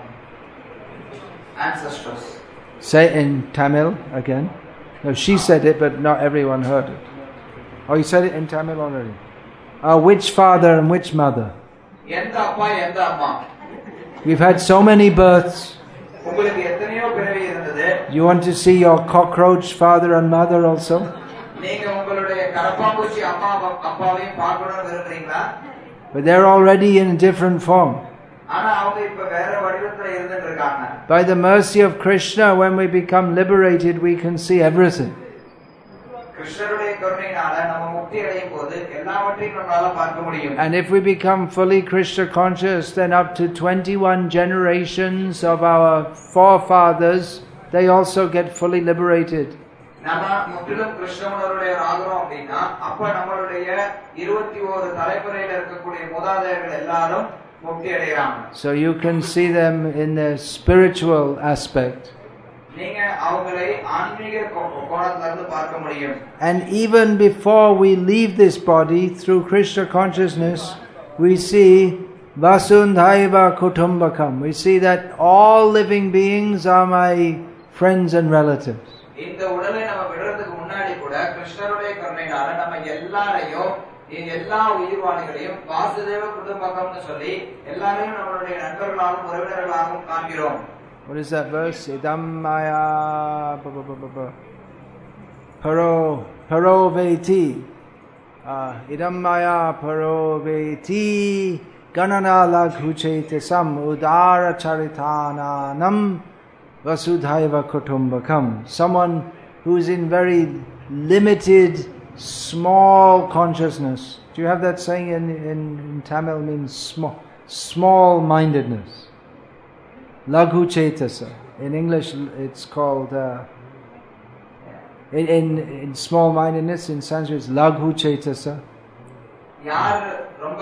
ancestors? Say it in Tamil again. No, she said it, but not everyone heard it. Oh, you said it in Tamil already. Which father and which mother? எந்த அப்பா எந்த அம்மா? We've had so many births. உங்களுக்கு எத்தனையோ பிறவி இருந்தது. You want to see your cockroach father and mother also? நீங்க உங்களுடைய கரப்பாம்பூச்சி அம்மா அப்பாவையும் பார்க்கணும்னு விரும்புறீங்களா? But they're already in a different form. ஆனா அவங்க இப்ப வேற வடிவத்துல இருந்துட்டு இருக்காங்க. By the mercy of Krishna, when we become liberated, we can see everything. கிருஷ்ணருடைய கருணையினால நம்ம முக்தி அடையும் போது எல்லாவற்றையும் நம்மால பார்க்க முடியும். And if we become fully Krishna conscious, then up to 21 generations of our forefathers, they also get fully liberated. நம்ம முற்றிலும் கிருஷ்ண உணர்வுடைய ஆகிறோம் அப்படின்னா அப்ப நம்மளுடைய 21 தலைமுறையில இருக்கக்கூடிய மூதாதையர்கள் எல்லாரும் முக்தி அடையறாங்க. So you can see them in their spiritual aspect. நீங்க அவங்களை ஆன்மீக கோணத்துல இருந்து பார்க்க முடியும். And even before we leave this body, through Krishna consciousness, we see Vasundhaiva Kutumbakam. We see that all living beings are my friends and relatives. இந்த உடலை நம்ம விடுறதுக்கு முன்னாடி கூட கிருஷ்ணருடைய கருணையினால நம்ம எல்லாரையும் எல்லா உயிர்வாளிகளையும் வாசுதேவ குடும்பம்னு சொல்லி எல்லாரையும் நம்மளுடைய நண்பர்களாகவும் உறவினர்களாகவும் காண்கிறோம். What is that verse? Idam maya paro veti. Idam maya paro veti ganana laghuchetasam udara charitananam vasudhaiva kutumbakam. Someone who's in very limited, small consciousness. Do you have that saying in Tamil? Means small-mindedness. Laghu Chetasa. In English it's called, in small-mindedness, in Sanskrit it's Laghu Chetasa. யார் ரொம்ப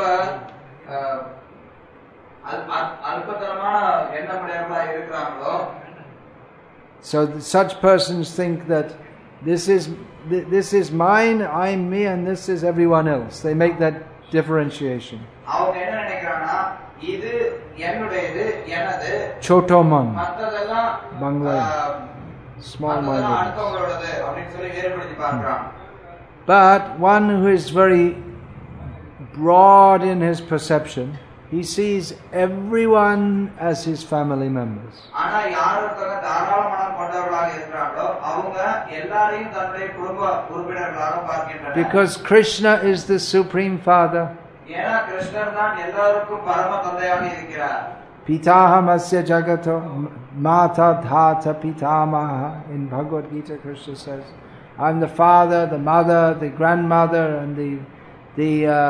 அல்பத்தனமான எண்ணமுடையவர்களா இருக்கிறாங்களோ, so such persons think that this is mine, I'm me, and this is everyone else. They make that differentiation. அவங்க என்ன நினைக்கிறாங்கன்னா இது என்னுடையது, எனது, Chotoman, மத்ததெல்லாம் Bangla, small-minded. அடுத்தவங்களோடது அப்படின்னு சொல்லி வேறுபடுத்தி பார்க்கறாங்க. But one who is very broad in his perception, he sees everyone as his family members. ஆனா யார் ஒருத்தங்க தாராள மனம் கொண்டவர்களாக இருக்கிறாங்களோ அவங்க எல்லாரையும் தன்னுடைய குடும்ப உறுப்பினர்களாக பார்க்கின்றனர். Because Krishna is the Supreme Father. ஏன்னா கிருஷ்ணர் தான் எல்லாருக்கும் பரம தந்தையாக இருக்கிறார். Pitahamasya jagato mata dhata pitamaha. In Bhagavad Gita, Krishna says, I'm the father, the mother, the grandmother, and the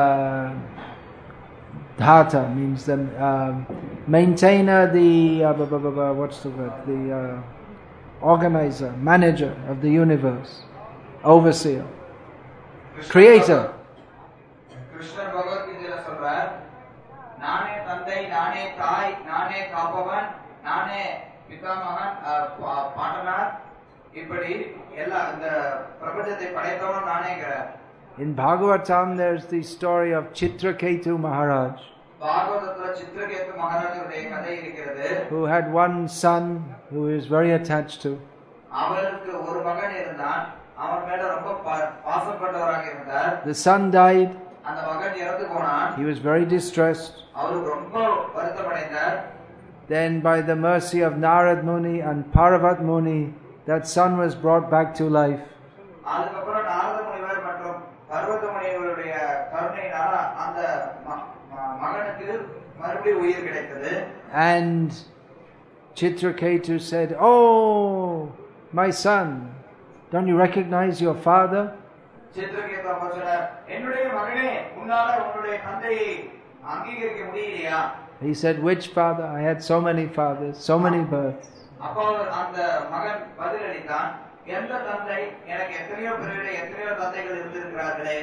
dhata means the maintainer, the what's the word? The organizer, manager of the universe, overseer, creator. Krishna Bhagavad Gita சொல்றார், நானே தந்தை, நானே தாய், நானே காப்பவன், நானே பிதாமகன், பாட்டனார், இப்படி எல்லா இந்த பிரபஞ்சத்தை படைத்தவன் நானேங்கிறார். In Bhagavatam there's the story of Chitraketu Maharaj, பாகவதத்துல சித்ரகேது மகாராஜனுடைய கதை இருக்கிறது. who had one son who he was very attached to. அவருக்கு ஒரு மகன் இருந்தான், அவன் மேல ரொம்ப பாசப்பட்டவராக இருந்தார். The son died. அந்த மகன் இறந்து போனான். He was very distressed. அவர் ரொம்ப வருத்தமடைந்தார். Then by the mercy of Narad Muni and Parvat Muni, that son was brought back to life. அதுக்கப்புறம் நாரத முனிவர் மற்றும் பர்வத முனிவருடைய கருணையினால அந்த மகனுக்கு மறுபடியும் உயிர் கிடைத்தது. And Chitraketu said, "Oh, my son, don't you recognize your father?" Chitraketu அப்ப சொன்னார், என்னுடைய மகனே, உன்னால உன்னுடைய தந்தையை அங்கீகரிக்க முடியலையா? He said, "Which father? I had so many fathers, so many births." அப்போ அந்த மகன் பதிலளித்தான், எந்த தந்தை, எனக்கு எத்தனையோ பிறவிலே எத்தனையோ தந்தைகள் இருந்திருக்கிறார்களே.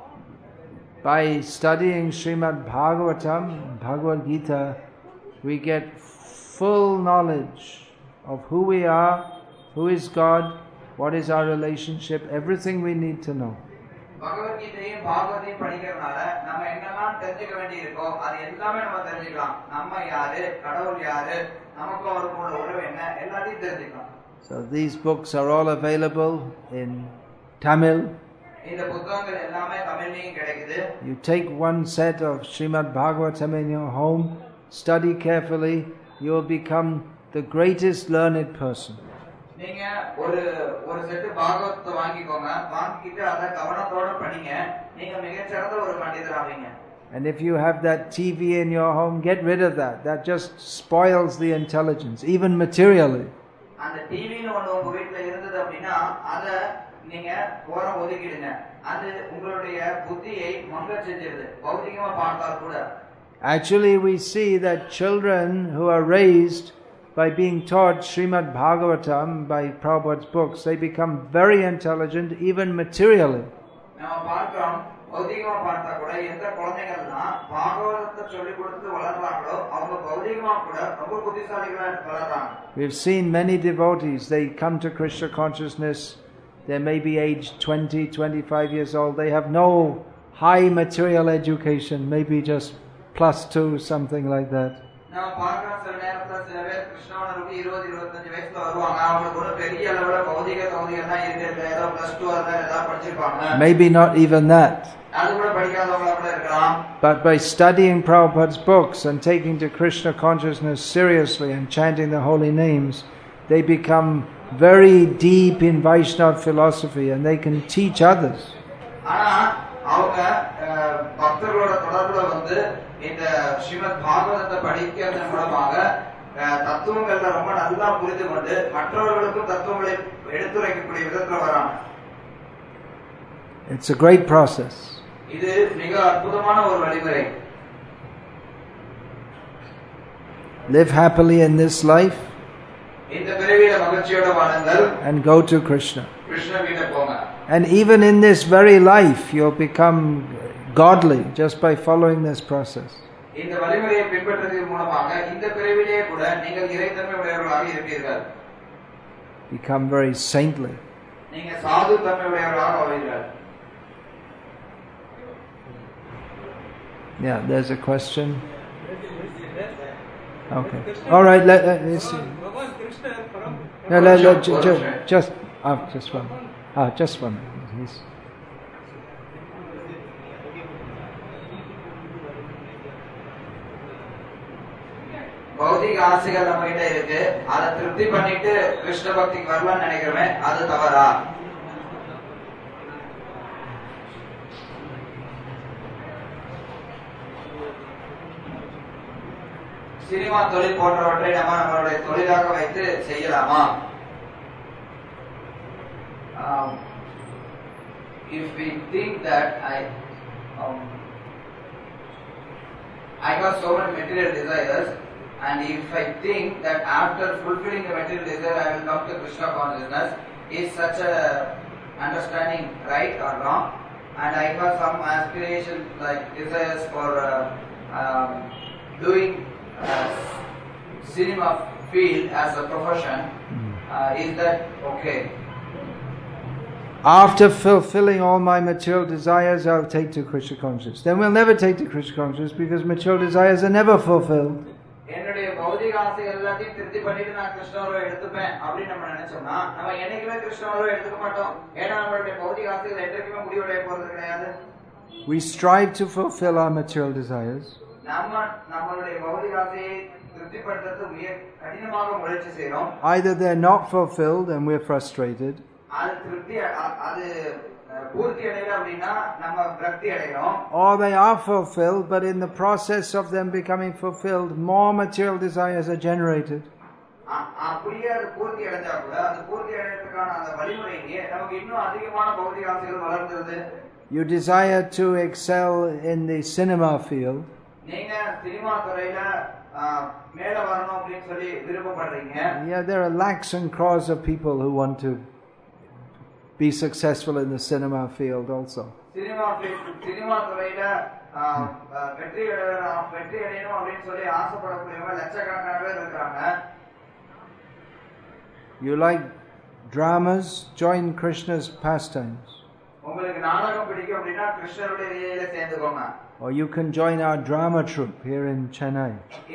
By studying Srimad Bhagavatam, Bhagavad Gita, we get full knowledge of who we are, who is God, what is our relationship, everything we need to know. பகவத்கீதையும் பாகவதையும் படிக்கிறதுனால நம்ம என்னெல்லாம் தெரிஞ்சுக்க வேண்டி இருக்கோ அது எல்லாமே நம்ம தெரிஞ்சுக்கலாம். நம்ம யாரு, கடவுள் யாரு, நமக்கு அவருக்குள்ள உறவு என்ன, எல்லாத்தையும் தெரிஞ்சுக்கலாம். So these books are all available in Tamil. இந்த புத்தகங்கள் எல்லாமே தமிழ்லயும் கிடைக்குது. You take one set of Srimad Bhagavatam in your home, study carefully, you will become the greatest learned person. நீங்க ஒரு செட் பாகவத்தை வாங்கிக்கோங்க, வாங்கிக்கிட்டு அதை கவனத்தோட படிங்க, நீங்க மிகச்சிறந்த ஒரு பண்டிதர் ஆவீங்க. And if you have that TV in your home, get rid of that. That just spoils the intelligence, even materially. அந்த டிவின்னு ஒண்ணு உங்க வீட்ல இருந்தது அப்படின்னா அதை நீங்க ஓரம் ஒதுக்கிடுங்க. அது உங்களுடைய புத்தியை மங்க செஞ்சிருது, பௌதிகமா பார்த்தால் கூட. Actually, we see that children who are raised by being taught Srimad Bhagavatam by Prabhupada's books, they become very intelligent, even materially. நாம பார்க்கிறோம், பௌதிகமா பார்த்தா கூட எந்த குழந்தைகள்லாம் பாகவதத்தை சொல்லி கொடுத்து வளர்றாங்களோ அவங்க பௌதிகமா கூட ரொம்ப புத்திசாலிகளா வளர்றாங்க. We've seen many devotees, they come to Krishna consciousness, they may be aged 20, 25 years old, they have no high material education, maybe just +2, something like that. நாம பார்க்கிறோம், சில நேரத்துல சில பேர் கிருஷ்ணாவனுக்கு 20-25 வயசுல வருவாங்க, அவங்களுக்கு ஒரு பெரிய அளவுல பௌதிக தகுதிகள் தான் இருக்கு, ஏதோ +2 ஏதாவது படிச்சிருப்பாங்க. Maybe not even that. அது கூட படிக்காதவங்களா கூட இருக்கலாம். But by studying Prabhupada's books and taking to Krishna consciousness seriously and chanting the holy names, they become very deep in Vaishnava philosophy and they can teach others. ஆனா அவங்க பக்தர்களோட தொடர்புல வந்து இந்த ஸ்ரீமத் பாகவதத்தை படிக்கிறதன் மூலமாக தத்துவங்கள்ல ரொம்ப நல்லா புரிந்து கொண்டு மற்றவர்களுக்கும் தத்துவங்களை எடுத்துரைக்கக்கூடிய விதத்துல வராங்க. It's a great process. இது மிக அற்புதமான ஒரு வழிமுறை. Live happily in this life இந்த பிறவியில மகிழ்ச்சியோட வாழுங்கள் and go to Krishna. Krishna வீட போங்க. And even in this very life you'll become godly just by following this process. இந்த வழிமுறையை பின்பற்றுவதன் மூலமாக இந்த பிறவியிலே கூட நீங்கள் இறைத்தன்மை உடையவர்களாக இருப்பீர்கள். Become very saintly. நீங்க சாது தன்மை உடையவர்களாக ஆவீர்கள். Yeah, there's a question. Okay. All right. Let's see. No, just one. Just one. பௌதிக ஆசைகள் நம்ம கிட்ட இருக்கு, அதை திருப்தி பண்ணிட்டு கிருஷ்ண பக்திக்கு வரலாம்னு நினைக்கிறேன், அது தவறா? சினிமா தொழில் போன்றவற்றை நம்ம நம்மளுடைய தொழிலாக வைத்து செய்யலாமா? If we think that I got so many material desires, and if I think that after fulfilling the material desire I will come to Krishna consciousness, is such a understanding right or wrong? And I got some aspirations like desires for doing cinema field as a profession. Is that okay? After fulfilling all my material desires, I'll take to Krishna consciousness. Then we'll never take to Krishna consciousness because material desires are never fulfilled. என்னுடைய பௌதிக ஆசைகள் எல்லாத்தையும் திருப்தி பண்ணிட்டு நான் கிருஷ்ணரை எடுத்துப்பேன் அப்படின்னு நம்ம நினைச்சோம்னா நம்ம என்னைக்குமே கிருஷ்ணரை எடுத்துக்க மாட்டோம். ஏன்னா நம்மளுடைய பௌதிக ஆசைகள் என்றைக்குமே முடிவடைய போறது கிடையாது. We strive to fulfill our material desires. நம்மளுடைய பௌதிக ஆசையை திருப்திப்படுத்துறதுக்கு கடினமாக முயற்சி செய்றோம். Either they're not fulfilled and we're frustrated. Or they are fulfilled, but in the process of them becoming fulfilled, more material desires are generated. You desire to excel in the cinema field. Yeah, there are lakhs and crores of people who want to be successful in the cinema field also. You like dramas? Join Krishna's pastimes. Or you can join our drama troupe here in Chennai.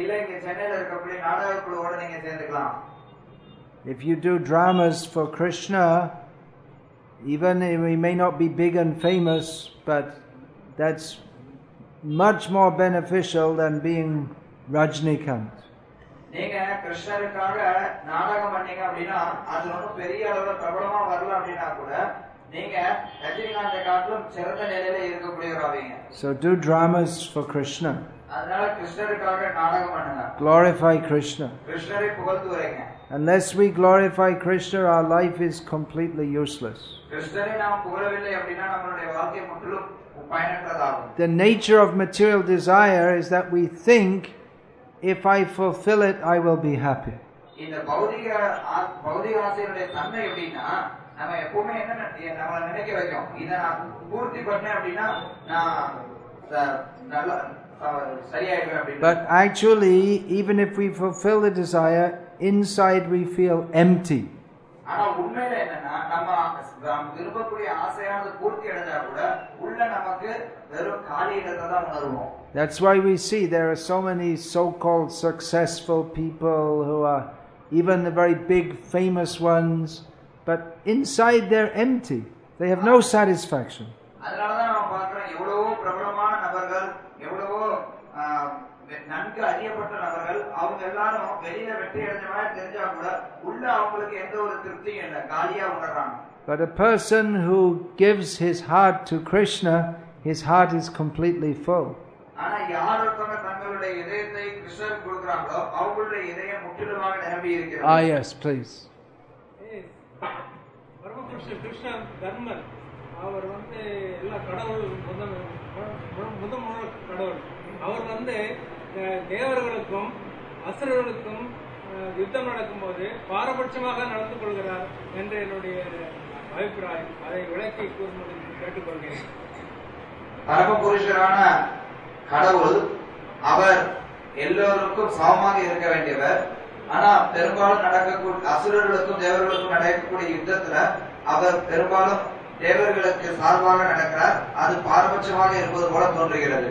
If you do dramas for Krishna, even we may not be big and famous, but that's much more beneficial than being Rajnikant. நீங்க கிருஷ்ணருக்காக நாடகம் பண்ணீங்க அப்படின்னா அது ஒன்றும் பெரிய அளவுல பிரபலமா வரல அப்படின்னா கூட நீங்க ரஜினிகாந்தை காட்டிலும் சிறந்த நிலையில இருக்கக்கூடியவராவீங்க. So do dramas for Krishna. அதனால கிருஷ்ணருக்காக நாடகம் பண்ணுங்க. Glorify Krishna. கிருஷ்ணரை புகழ்த்துவீங்க. Unless we glorify Krishna, our life is completely useless. கிருஷ்ணரை நாம் புகழவில்லை அப்படின்னா நம்மளுடைய வாழ்க்கை முற்றிலும் பயனற்றதாகும். The nature of material desire is that we think, if I fulfill it, I will be happy. இந்த பௌதிக ஆசையுடைய தன்மை எப்படின்னா நம்ம எப்பவுமே என்ன நம்மள நினைக்க வைக்கும், இதை நான் பூர்த்தி பண்ணேன் அப்படின்னா நான் நல்லா சரியாயிடுவேன் அப்படின்னு. But actually, even if we fulfill the desire, inside we feel empty. ஆனா உண்மையில என்னன்னா நம்ம விரும்பக்கூடிய ஆசையானது பூர்த்தி அடைஞ்சா கூட உள்ள நமக்கு வெறும் காலி இடத்தை தான் உணர்வோம். That's why we see there are so many so-called successful people who are even the very big famous ones, but inside they're empty. They have no satisfaction. அதனாலதான் நம்ம பார்க்கிறோம் எவ்வளவோ பிரபலமான நபர்கள், எவ்வளவோ நன்கு அறியப்பட்ட நபர்கள், அவங்க எல்லாரும் வெளியில வெற்றி அடைஞ்ச மாதிரி தெரிஞ்சா கூட உள்ள அவங்களுக்கு எந்த ஒரு திருப்தியும் இல்லை, காலியா உணர்றாங்க. But a person who gives his heart to Krishna, his heart is completely full. ஆனா யார் ஒருத்தவங்க தங்களுடைய இதயத்தை கிருஷ்ணருக்கு கொடுக்கறாங்களோ அவங்களுடைய இதயம் முற்றிலுமாக நிரம்பி இருக்கிறது. Ah yes, please. பரமபுருஷ கிருஷ்ண தர்மர் அவர் எல்லா கடவுள் முதல் கடவுள் அவர் தேவர்களுக்கும் அசுரர்களுக்கும் யுத்தம் நடக்கும்போது பாரபட்சமாக நடந்து கொள்கிறார் என்று என்னுடைய அபிப்பிராயம். அதை விளக்கி கூறும்படி கேட்டுக்கொள்கிறேன். பரமபுருஷரான கடவுள் அவர் எல்லோருக்கும் சமமாக இருக்க வேண்டியவர். ஆனா பெரும்பாலும் நடக்கக்கூடிய அசுரர்களுக்கும் தேவர்களுக்கும் நடக்கக்கூடிய யுத்தத்துல அவர் பெரும்பாலும் தேவர்களுக்கு சார்பாக நடக்கிறார். அது பாரபட்சமாக இருப்பது போல தோன்றுகிறது.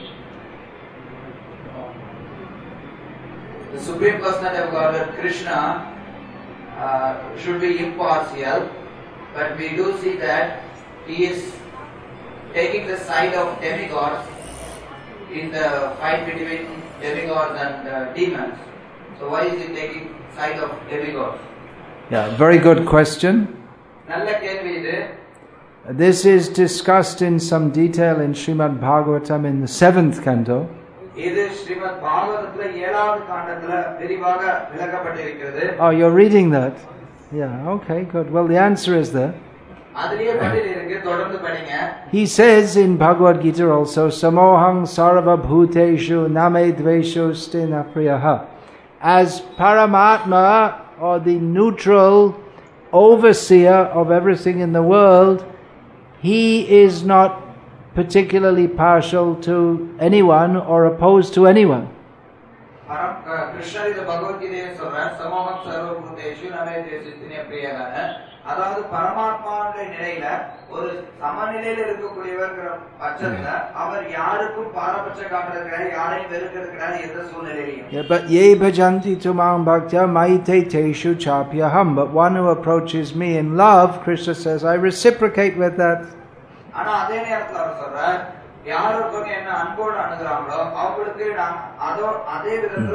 The Supreme Personality of Godhead, Krishna, should be impartial, but we do see that he is taking the side of demigods in the fight between demigods and demons. So why is he taking side of demigods? Yeah, very good question. Nalla kelvi idu. This is discussed in some detail in Srimad Bhagavatam in the 7th canto. இது ஸ்ரீமத் பாகவதத்துல 7வது காண்டத்துல விரிவாக விளக்கப்பட்டிருக்கிறது. Oh, you're reading that? Yeah, okay, good. Well, the answer is there. அதிலேயே பதில் இருக்கு, தொடர்ந்து படிங்க. He says in Bhagavad Gita also, Samoham sarva bhuteshu name dveshu stina priyaha. As Paramatma, or the neutral overseer of everything in the world, he is not particularly partial to anyone or opposed to anyone. கிருஷ்ணர் இந்த பகவத்கீதையை சொல்றார், சமோகம் சர்வபூதேஷு நமே தேசித்தினே பிரியகான. அதாவது பரமாத்மாவுடைய நிலையில ஒரு சமநிலையில இருக்கக்கூடியவர்ங்கிற பட்சத்துல அவர் யாருக்கும் பாரபட்ச காட்டுறது கிடையாது, யாரையும் வெறுக்கிறது கிடையாது எந்த சூழ்நிலையிலையும். But ye bhajanti tumam bhaktya maite teshu chapyaham. But one who approaches me in love, Krishna says, I reciprocate with that. ஆனா அதே நேரத்துல அவர் சொல்றார், யாருக்கு என்ன அன்போடு அணுகுறாங்களோ அவங்களுக்கு நான் அதே விதத்துல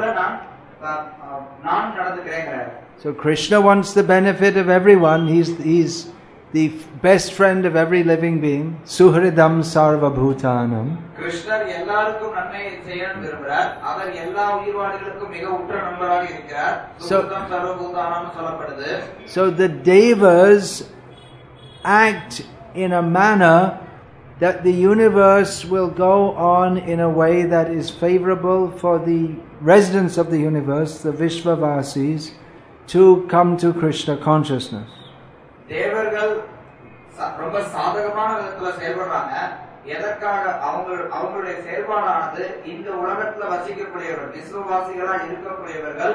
நான் நடந்துக்கிறேன். So Krishna wants the benefit of everyone. He's the best friend of every living being. Suhridam sarva bhutanam. கிருஷ்ணர் எல்லாருக்கும் நன்மை செய்யணும் விரும்புகிறார். அவர் எல்லா உயிர்வாழிகளுக்கும் மிக உற்ற நண்பராக இருக்கிறார். சுஹ்ருதம் சர்வ பூதானம் சொல்லப்படுது. So the devas act in a manner that the universe will go on in a way that is favorable for the residents of the universe, the Vishvavasis, to come to Krishna consciousness. தேவர்கள் ரொம்ப சாதகமான விதத்துல செயல்படுறாங்க. எதற்காக அவங்களுடைய செயல்பாடானது இந்த உலகத்துல வசிக்கக்கூடியவர்கள், விஸ்வவாசிகளா இருக்கக்கூடியவர்கள்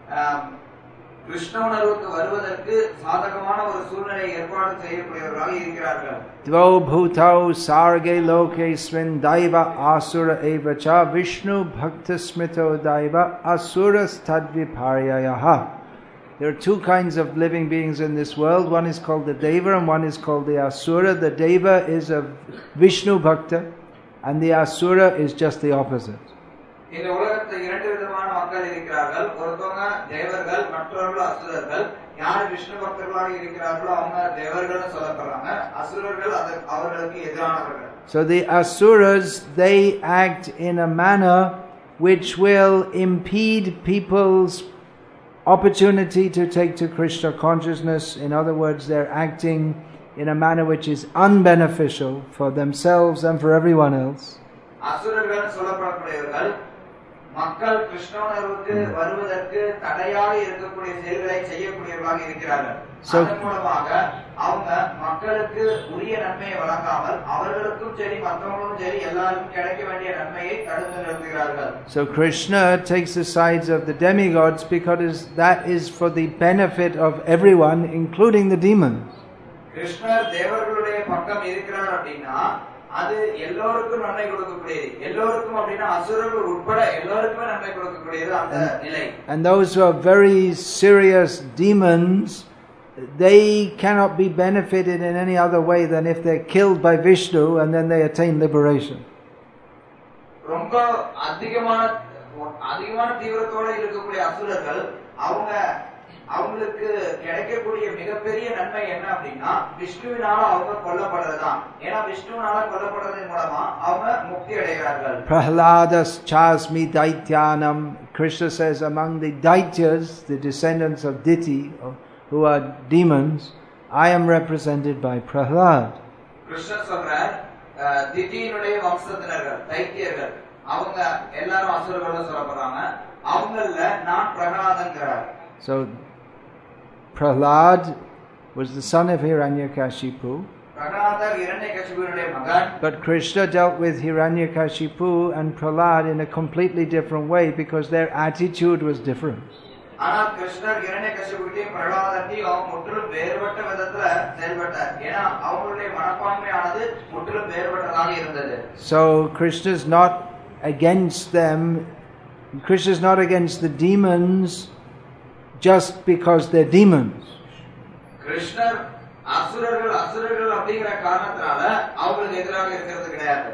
கிருஷ்ண உணர்வுக்கு வருவதற்கு சாதகமான ஒரு சூழ்நிலை ஏற்பாடு செய்யக்கூடியவர்களாக இருக்கிறார்கள். Dvau bhutau sarge loke smin daiva asura eva cha Vishnu bhakta smito daiva asuras tadviparyayaha. There are two kinds of living beings in this world. One is called the Deva and one is called the Asura. The Deva is a Vishnu Bhakta and the Asura is just the opposite. இந்த உலகத்தில் இரண்டு விதமான மக்கள் இருக்கிறார்கள். ஒருத்தவங்க தேவர்கள், மற்றவர்கள் அசுரர்கள். யார் விஷ்ணு பக்தர்களாக இருக்கிறார்களோ அவங்க தேவர்கள் சொல்லப்படுறாங்க. அசுரர்கள் அவர்களுக்கு எதிரானவர்கள். So the Asuras, they act in a manner which will impede people's opportunity to take to Krishna consciousness. In other words, they're acting in a manner which is unbeneficial for themselves and for everyone else. அசுரர்கள் சொல்லப்படக்கூடியவர்கள் மக்கள் கிருஷ்ண உணர்வுக்கு வருவதற்கு தடையாக இருக்கக்கூடிய செயல்களை செய்யக்கூடியவர்களாக இருக்கிறார்கள். அதன் மூலமாக அவங்க மக்களுக்கு உரிய நன்மையை வழங்காமல் அவர்களுக்கும் சரி மற்றவங்களுக்கும் சரி எல்லாருக்கும் கிடைக்க வேண்டிய நன்மையை தடுத்து நிறுத்துகிறார்கள். So Krishna takes the sides of the demigods because that is for the benefit of everyone, including the demons. கிருஷ்ணர் தேவர்களுடைய பக்கம் இருக்கிறார் அப்படின்னா அது எல்லோருக்கும் நன்மை கொடுக்கக்கூடியது. எல்லோருக்கும் அப்படின்னா அசுரர்கள் உட்பட எல்லோருக்கும் நன்மை கொடுக்கக்கூடியது அந்த நிலை. And those who are very serious demons, they cannot be benefited in any other way than if they're killed by Vishnu and then they attain liberation. ரொம்ப அதிகமான தீவிரத்தோட இருக்கக்கூடிய அசுரர்கள் அவங்களுக்கு கிடைக்கக்கூடிய மிகப்பெரிய நன்மை என்ன அப்படின்னா விஷ்ணுவினால அவங்க கொல்லப்படுறதுதான். ஏன்னா விஷ்ணுவினால கொல்லப்படுறதன் மூலமா அவங்க முக்தி அடைகிறார்கள். Prahladas chasmi daityanam. Krishna says among the Daityas, the descendants of Diti, who are demons, I am represented by Prahlad. Krishna சொல்றார், திதியினுடைய வம்சத்தினர்கள் தைத்தியர்கள் அவங்க எல்லாரும் அசுரர்கள் சொல்லப்படுறாங்க. அவங்கள நான் பிரகலாதன்கிறார். So Prahlad was the son of Hiranyakashipu. But Krishna dealt with Hiranyakashipu and Prahlad in a completely different way because their attitude was different. So Krishna is not against them. Krishna is not against the demons just because they're demons. கிருஷ்ணர் அசுரர்கள் அப்படிங்கிற காரணத்தால அவங்களுக்கு எதிராக இருக்கிறது கிடையாது.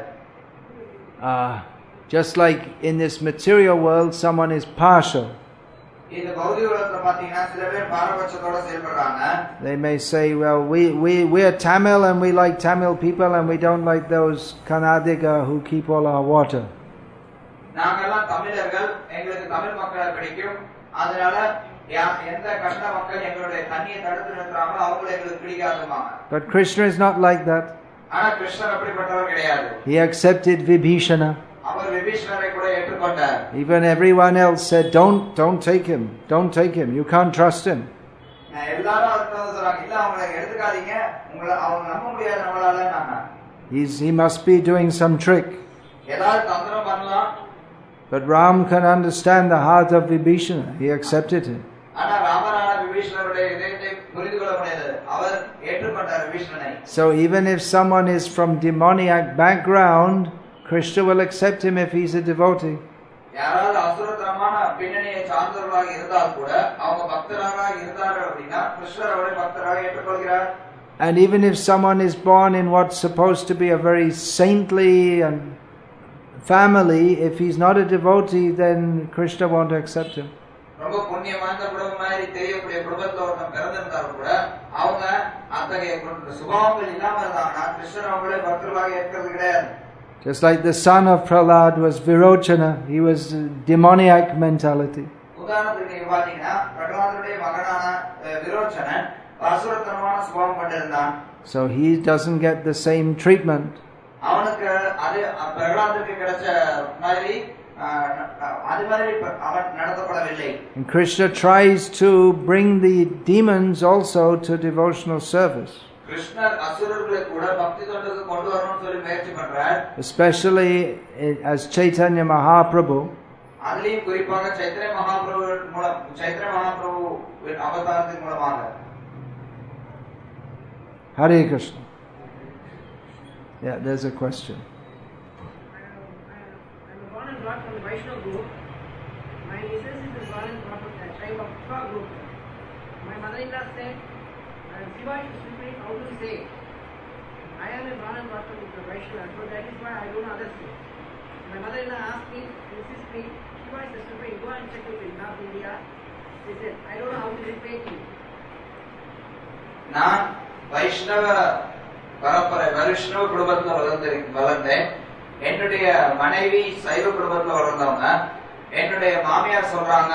Just like in this material world someone is partial. இந்த பௌதிக உலகத்துல பாத்தீங்கன்னா சில பேர் பாரபட்சத்தோட செயல்படுறாங்க. They may say, well, we are Tamil and we like Tamil people and we don't like those Kannadiga who keep all our water. நாங்கெல்லாம் தமிழர்கள், எங்களுக்கு தமிழ் மக்களை பிடிக்கும். அதனால எந்த கன்னட மக்கள் எங்களுடைய தண்ணியை தடுத்து நிறுத்துறாங்களோ அவங்களை எங்களுக்கு பிடிக்காதுமாங்க. But Krishna is not like that. ஆனா கிருஷ்ணர் அப்படிப்பட்டவர் கிடையாது. He accepted Vibhishana. அவர் விபீஷணரை கூட ஏற்றுக்கொண்டார். Even everyone else said, don't take him, don't take him, you can't trust him. எல்லாரும் அதுக்கு சொல்றாங்க, இல்ல அவங்களை எடுத்துக்காதீங்க, உங்களை அவங்க நம்ப முடியாது நம்மளால. He must be doing some trick. ஏதாவது தந்திரம் பண்ணலாம். But Ram can understand the heart of Vibhishana. He accepted it. ஆனா ராமரான விபீஷணருடைய இதயத்தை புரிந்து கொள்ள முடியாது. அவர் ஏற்றுக்கொண்டார் விபீஷணனை. So even if someone is from demoniac background, Krishna will accept him if he's a devotee. யாராவது அசுரத்தனமான பின்னணியை சார்ந்தவர்களாக இருந்தால் கூட அவங்க பக்தராக இருந்தார்கள் அப்படின்னா கிருஷ்ணர் அவரை பக்தராக ஏற்றுக்கொள்கிறார். And even if someone is born in what's supposed to be a very saintly and family, if he's not a devotee, then Krishna won't accept him. ரொம்ப புண்ணியமான குடும்பம் மாதிரி தெரியக்கூடிய குடும்பத்துல ஒருத்தன் பிறந்திருந்தாலும் கூட அவங்க அத்தகைய சுபாவங்கள் இல்லாம இருந்தாங்கன்னா கிருஷ்ணர் அவங்களே பக்தர்களாக ஏற்கிறது கிடையாது. Just like the son of Prahlad was Virochana, he was demoniac mentality. உதாரணத்துக்கு நீங்க பாத்தீங்கன்னா பிரகலாதனுடைய மகனான விரோச்சனன் அசுரத்தனமான சுபாவம் கொண்டிருந்தான். So he doesn't get the same treatment. அவனுக்கு அது பிரகலாதனுக்கு கிடைச்ச மாதிரி அது மாதிரி அவன் நடத்தப்படவில்லை. And Krishna tries to bring the demons also to devotional service. கிருஷ்ணர் அசுரர்களை கூட பக்தி தொண்டுக்கு கொண்டு வரணும்னு சொல்லி முயற்சி பண்றார். Especially as Chaitanya Mahaprabhu. அதுலயும் குறிப்பாக சைத்தன்ய மகாபிரபு அவதாரத்தின் மூலமாக. Hare Krishna. Yeah, there's a question. I'm born and brought from the Vaishnava group. My missus is born and brought from the tribe of Shiva group. My mother-in-law said, Shiva is supreme, how do you say? I am a born and brought from the Vaishnava, so that is why I don't know others say. My mother-in-law asked me, insist me, Shiva is the supreme, go and check it in North India. She said, I don't know how to explain to you. நான் வைஷ்ணவ குடும்பத்துல வளர்ந்தேன். என்னுடைய மனைவி சைவ குடும்பத்துல வளர்ந்தவங்க. என்னுடைய மாமியார் சொல்றாங்க,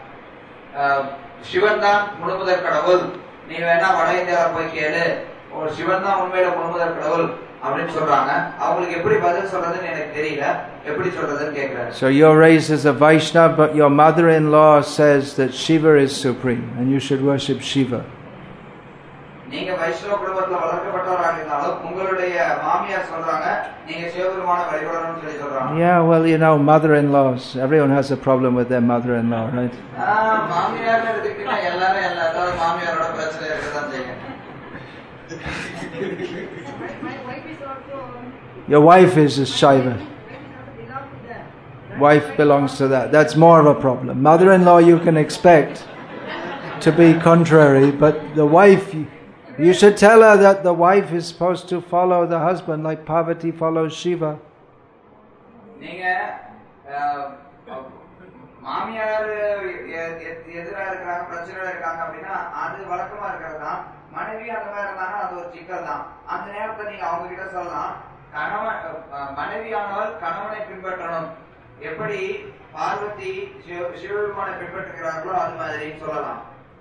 சிவன் தான் முழுமுதற் கடவுள், நீ வேணா வட இந்தியால போய் கேளு, சிவன் தான் உண்மையில முழுமுதற் கடவுள் அப்படின்னு சொல்றாங்க. அவங்களுக்கு எப்படி பதில் சொல்றதுன்னு எனக்கு தெரியல, எப்படி சொல்றதுன்னு கேக்குறேன். So you're raised as a Vaishnava, but your mother-in-law says that Shiva is supreme and you should worship Shiva. நீங்க வைஷ்ணவ குடும்பத்துல வளர்க்கப்பட்டவராக இருந்தாலும் உங்களுடைய மாமியார் சொல்றாங்க நீங்க சிவபெருமானை வழிபடணும்னு சொல்லி சொல்றாங்க. Yeah, well, you know, mother-in-laws, everyone has a problem with their mother-in-law, right? மாமியார் எடுத்துக்கிட்டா எல்லாரும் எல்லாரும் மாமியாரோட பிரச்சனை இருக்கதான் செய்யும். My wife is also... Your wife is a Shaiva. Wife belongs to that. That's more of a problem. Mother-in-law you can expect to be contrary, but the wife, you should tell her that the wife is supposed to follow the husband like Parvati follows Shiva. நீங்க மாமியார் எதிராக இருக்காங்க, பிரச்சனையில இருக்காங்க அப்படின்னா அது வழக்கமா இருக்கிறது தான். மனைவி அந்த மாதிரி இருந்தாங்கன்னா அது ஒரு சிக்கல் தான். அந்த நேரத்தை நீங்க அவங்க கிட்ட சொல்லலாம், கணவன் மனைவியானவர் கணவனை பின்பற்றணும், எப்படி பார்வதி சிவபெருமானை பின்பற்றுகிறார்களோ அது மாதிரி சொல்லலாம்.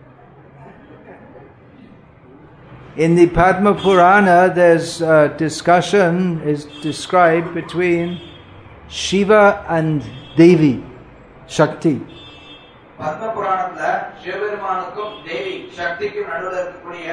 In the Padma Purana, there's a discussion is described between Shiva and Devi, Shakti. Padma புராணத்துல சிவபெருமானுக்கும் தேவி சக்திக்கும் நடுவில் இருக்கக்கூடிய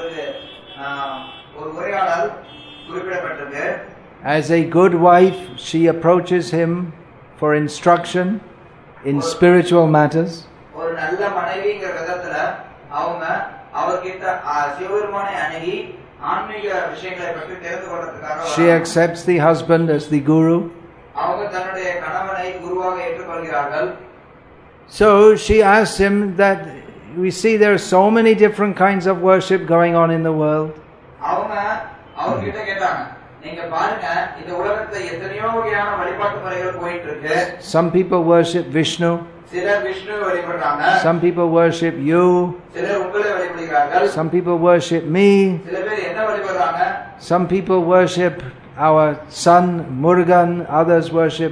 ஒரு உரையாடல் குறிப்பிடப்பட்டிருக்கு. As a good wife, she approaches him for instruction in spiritual matters. ஒரு நல்ல மனைவிங்கிற விதத்துல அவங்க அவர்கிட்ட சிவபெருமானை அணுகி ஆன்மீக விஷயங்களை பற்றி தெரிந்து கொள்றதுக்காக She accepts the husband as the guru. அவங்க தன்னுடைய கணவனை குருவாக ஏற்றுக்கொள்கிறார்கள். So she asks him that we see there are so many different kinds of worship going on in the world. அவங்க அவர்கிட்ட கேட்டாங்க, நீங்க பாருங்க இந்த உலகத்துல எத்தனையோ வகையான வழிபாட்டு முறைகள் போயிட்டு இருக்கு. Some people worship Vishnu. சிலர் விஷ்ணுவை வழிபடுறாங்க. Some people worship you. சிலர் உங்களை வழிபடுகிறார்கள். Some people worship me. சில பேர் என்ன வழிபடுறாங்க? Some people worship our son Murugan. Others worship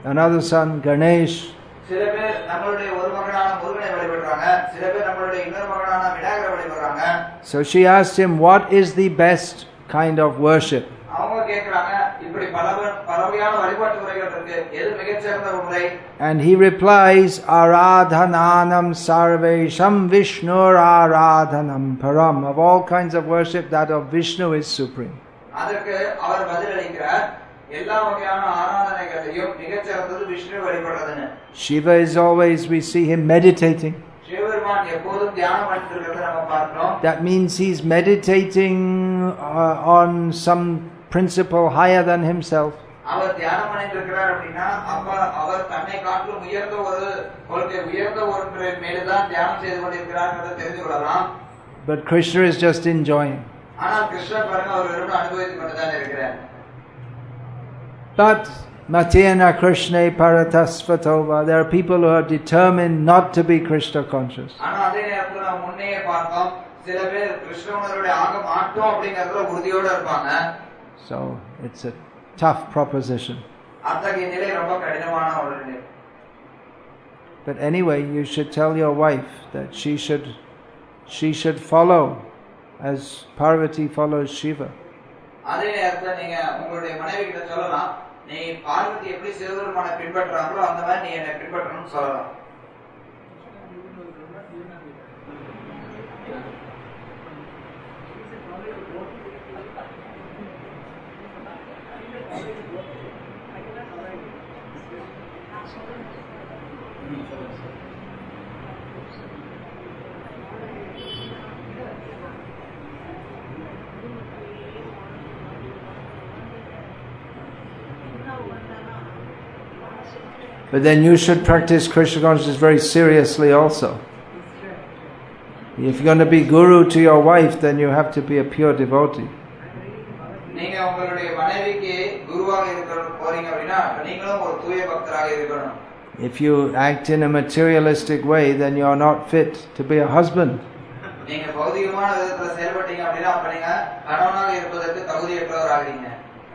another son Ganesh. சில பேர் நம்மளுடைய ஒரு மகனான முருகனை வழிபடுறாங்க, சில பேர் நம்மளுடைய இன்னொரு மகனான விநாயகரை வழிபடுறாங்க. So she asked him, what is the best kind of worship? அவங்க கேக்குறாங்க, இப்படி பலவகையான வழிபாட்டு முறைகள் இருக்கு, எது மிகச்சிறந்த முறை? And he replies, Aradhananam sarvesham Vishnur aradhanam param. Of all kinds of worship, that of Vishnu is supreme. அதற்கு அவர் பதிலளிக்கிறார், எல்லா வகையான ஆராதனைகளையும் மிகச்சிறந்தது Vishnu வழிபடுறதுன்னு. Shiva is always, we see him meditating. Sivaperuman எப்போதும் தியானம் பண்ணிட்டு இருக்கிறத நம்ம பார்க்கிறோம். That means he's meditating on some principle higher than himself. அவர் தியானம் பண்ணிட்டு இருக்கிறார் அப்படின்னா அவர் தன்னை காட்டிலும் உயர்ந்த ஒரு கொள்கை, உயர்ந்த ஒன்றின் மேலதான் தியானம் செய்து கொண்டிருக்கிறார் தெரிந்து கொள்ளலாம். But Krishna is just enjoying. ஆனால் கிருஷ்ணர் பாருங்க, அவர் வெறும் அனுபவித்துக் கொண்டுதான் இருக்கிறார். But Matena Krishna Paratasvatova, there are people who are determined not to be Krishna conscious. ஆனா அதே நேரத்துல நாம் முன்னே பார்த்தோம், சில பேர் கிருஷ்ணனுடைய ஆக மாட்டோம் அப்படிங்கறதுல உறுதியோட இருப்பாங்க. So it's a tough proposition. அத்தகைய நிலை ரொம்ப கடினமான ஒரு நிலை. But anyway, you should tell your wife that she should follow as Parvati follows Shiva. அதே நேரத்துல நீங்க உங்களுடைய மனைவி கிட்ட சொல்லலாம், நீ பார்வதி எப்படி சிவபெருமானை பின்பற்றாங்களோ அந்த மாதிரி நீ என்னை பின்பற்றணும்னு சொல்லலாம். But then you should practice Krishna consciousness very seriously also. If you're going to be guru to your wife, then you have to be a pure devotee. நீங்க உங்களுடைய மனைவிக்கு குருவாக இருக்க போறீங்க அப்படின்னா நீங்களும் ஒரு தூய பக்தராக இருக்கணும். If you act in a materialistic way, then you are not fit to be a husband. நீங்க பௌதிகமான விதத்துல செயல்பட்டீங்க அப்படின்னா அப்ப நீங்க கணவனாக இருப்பதற்கு தகுதியற்றவராகிறீங்க.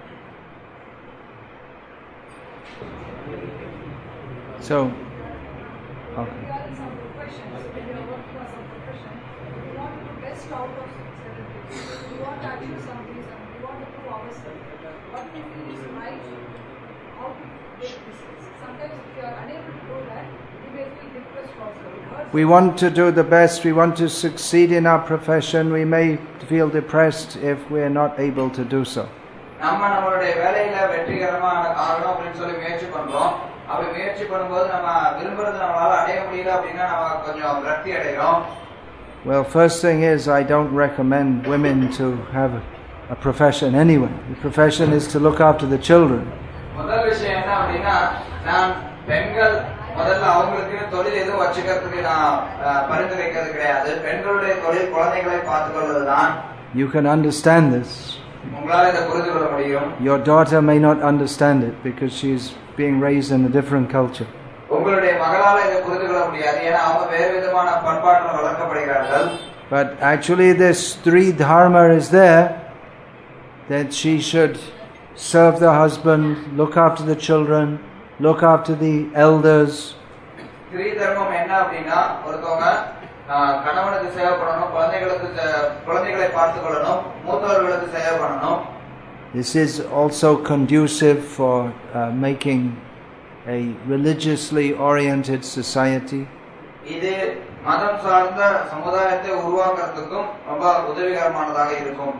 So, okay. We are in some professions, when we are working on some profession, we want to do best out of certain things. We want to achieve some reason, we want to prove ourselves. What we feel is right, how to make decisions. Sometimes if you are unable to do that, you may feel depressed also. We want to do the best, we want to succeed in our profession, we may feel depressed if we are not able to do so. நம்மளுடைய வேலையில வெற்றிகரமா ஆகணும் அப்படின்னு சொல்லி முயற்சி பண்றோம். அப்படி முயற்சி பண்ணும்போது நம்ம விரும்புறது நம்மளால அடைய முடியல அப்படின்னா நம்ம கொஞ்சம் விரக்தி அடைகிறோம். Well, first thing is, I don't recommend women to have a profession anyway. The profession is to look after the children. முதல் விஷயம் என்ன அப்படின்னா, நான் பெண்கள் முதல்ல அவங்களுக்கு தொழில் எதுவும் வச்சுக்கிறதுக்கு நான் பரிந்துரைக்கிறது கிடையாது. பெண்களுடைய தொழில் குழந்தைகளை பார்த்துக்கொள்வதுதான். You can understand this. உங்களால இதை புரிந்து கொள்ள முடியும். Your daughter may not understand it because she's being raised in a different culture. உங்களுடைய மகளால இதை புரிந்து கொள்ள முடியாது, ஏன்னா அவங்க வேறு விதமான பண்பாட்டில் வளர்க்கப்படுகிறார்கள். But actually this three dharma is there, that she should serve the husband, look after the children, look after the elders. Sri தர்மம் என்ன அப்படின்னா, ஒருத்தவங்க கணவனுக்கு சேவை பண்ணணும், குழந்தைகளை பார்த்துக் கொள்ளணும், மூத்தவர்களுக்கு சேவை பண்ணணும். This is also conducive for making a religiously oriented society. இது மதம் சார்ந்த சமுதாயத்தை உருவாக்குறதுக்கும் ரொம்ப உதவிகரமானதாக இருக்கும்.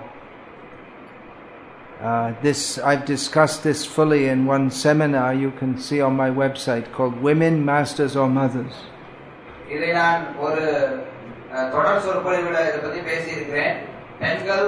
I've discussed this fully in one seminar you can see on my website called Women, Masters or Mothers. இதை நான் ஒரு தொடர் சொற்பொழிவுல இதை பத்தி பேசியிருக்கிறேன். பெண்கள்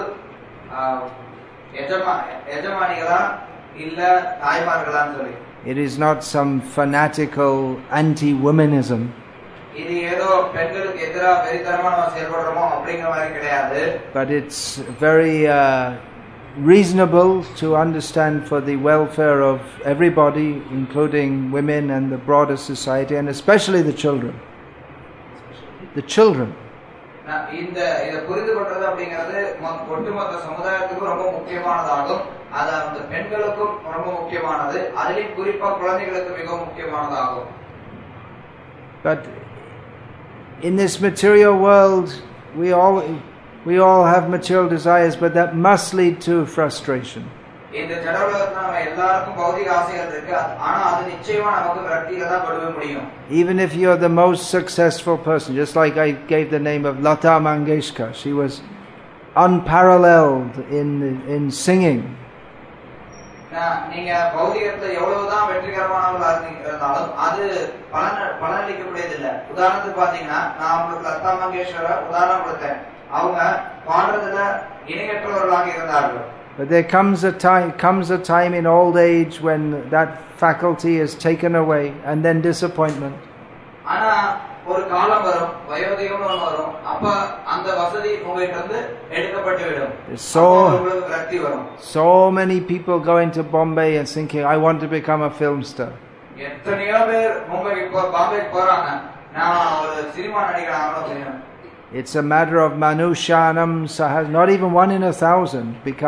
எஜமானிகளா இல்ல தாய்மார்களான்னு சொல்லி. It is not some fanatical anti-womanism. இது ஏதோ பெண்களுக்கு எதிராக வெறித்தனமா நம்ம செயல்படுறோமோ அப்படிங்கிற மாதிரி கிடையாது. But it's very reasonable to understand for the welfare of everybody, including women and the broader society, and especially the children. The children. இந்த இதை புரிந்து கொள்றது அப்படிங்கிறது ஒட்டுமொத்த சமுதாயத்துக்கு ரொம்ப முக்கியமானதாகும். அது அந்த பெண்களுக்கும் ரொம்ப முக்கியமானது, அதிலும் குறிப்பா குழந்தைகளுக்கு மிகவும் முக்கியமானதாகும். But in this material world, we all have material desires, but that must lead to frustration. இந்த ஜட உலகத்துல நம்ம எல்லாருக்கும் பௌதிக ஆசைகள் இருக்கு, ஆனா அது நிச்சயமா நமக்கு விரக்தியில தான் கொண்டு போய் முடியும். Even if you're the most successful person, just like I gave the name of Lata Mangeshkar, she was unparalleled in singing. நீங்க பௌதிகத்துல எவ்வளவுதான் வெற்றிகரமானவர்களா இருந்தாலும் அது பலனளிக்கக்கூடியதில்லை. உதாரணத்துக்கு பாத்தீங்கன்னா நான் உங்களுக்கு லதா மங்கேஷ்கர் உதாரணம் கொடுத்தேன். அவங்க பாடுறதுல இணையற்றவர்களாக இருந்தார்கள். But there comes a time in old age when that faculty is taken away, and then disappointment. ஆனா ஒரு காலம் வரும், வயோதிகம் வரும், அப்ப அந்த வசதி உங்ககிட்ட இருந்து எடுக்கப்பட்டு விடும். உங்களுக்கு விரக்தி வரும். So many people going to Bombay and thinking, I want to become a film star. எத்தனையோ பேர் பாம்பேக்கு போறாங்க, நான் ஒரு சினிமா நடிகர் ஆகணும். It's a matter of manushanam sahas. Not even 1 in 1,000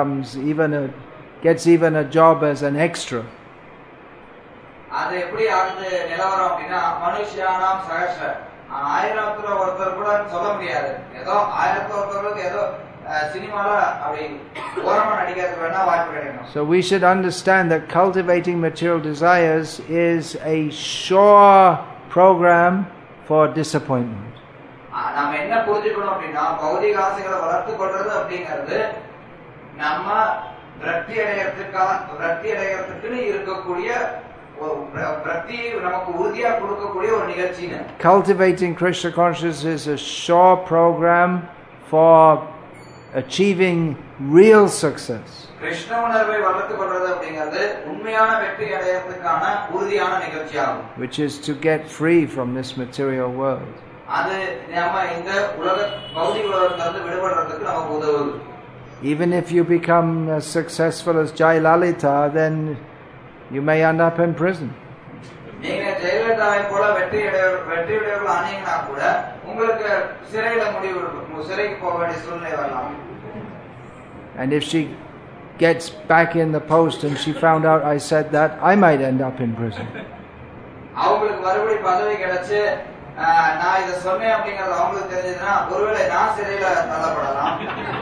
gets even a job as an extra. அது எப்படி ஆகுது நிலவரம் அப்படின்னா மனுஷியானாம் சகஸ்ர, 1000த்துல ஒருத்தர் கூட சொல்ல முடியாது. ஏதோ 1000த்துல ஒருத்தருக்கு ஏதோ சினிமால அப்படி ஓரமா நடிக்கிறதுக்கு வேணா வாய்ப்பு கிடைக்கும். So we should understand that cultivating material desires is a sure program for disappointment. நாம என்ன புரிஞ்சுக்கணும் அப்படின்னா பௌதிக ஆசைகளை வளர்த்து கொள்றது அப்படிங்கிறது நம்ம விரக்தி அடையறதுக்கு இருக்கக்கூடிய நமக்கு உறுதியா கொடுக்கக்கூடிய ஒரு நிகழ்ச்சி. Cultivating Krishna consciousness is a sure program for achieving real success. Krishna உணர்வை வளர்த்து கொள்றது அப்படிங்கிறது உண்மையான வெற்றி அடையறதுக்கான உறுதியான நிகழ்ச்சியாகும். Which is to get free from this material world. அது நம்ம இந்த பௌதிக உலகத்திலிருந்து விடுபடுறதுக்கு நமக்கு உதவுது. Even if you become as successful as Jai Lalita, then you may end up in prison. நீங்க ஜெயலலிதாவை போல வெற்றியுடையவர்கள் ஆனீங்கன்னா கூட உங்களுக்கு சிறைக்கு போக வேண்டிய சூழ்நிலை வரலாம். And if she gets back in the post and she found out I said that, I might end up in prison. அவங்களுக்கு மறுபடி பதவி கிடைச்சு நான் இத சொன்னேன் அப்படிங்கறது அவங்களுக்கு தெரிஞ்சதுன்னா ஒருவேளை நான் சிறையில தள்ளப்படலாம்.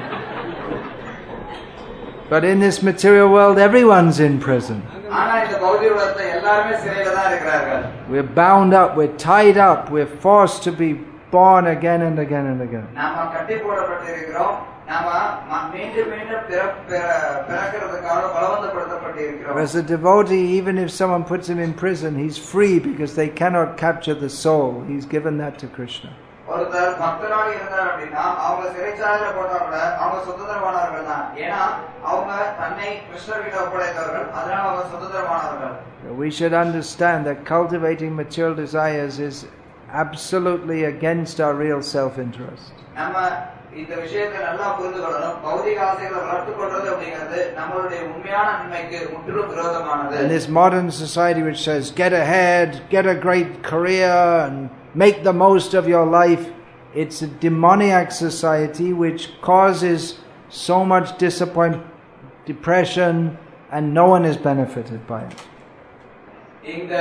But in this material world, everyone's in prison. ஆனா இந்த பௌதிக உலகத்துல எல்லாரும் சிறையில தான் இருக்கார்கள். We're bound up, we're tied up, we're forced to be born again and again and again. நாம கட்டி போடப்பட்டிருக்கிறோம், நாம மீண்டும் மீண்டும் பிறக்கிறதுக்காக பலவந்தப்படுத்தப்பட்டிருக்கிறோம். As a devotee, even if someone puts him in prison, he's free because they cannot capture the soul. He's given that to Krishna. ஒருத்தர் பக்தராக இருந்தார் அப்படின்னா அவங்க சிறைச்சாலையில போட்டா கூட அவங்க சுதந்திரமானவர்கள் தான். ஏன்னா அவங்க தன்னை கிருஷ்ணர்கிட்ட ஒப்படைத்தவர்கள், அதனால அவங்க சுதந்திரமானவர்கள். We should understand that cultivating material desires is absolutely against our real self-interest. நம்ம இந்த விஷயத்தை நல்லா புரிந்து கொள்ளணும். பௌதிக ஆசைகளை வளர்த்து கொள்றது அப்படிங்கிறது நம்மளுடைய உண்மையான நன்மைக்கு முற்றிலும் விரோதமானது. In this modern society which says get ahead, get a great career and make the most of your life, it's a demoniac society which causes so much depression, and no one is benefited by it. இந்த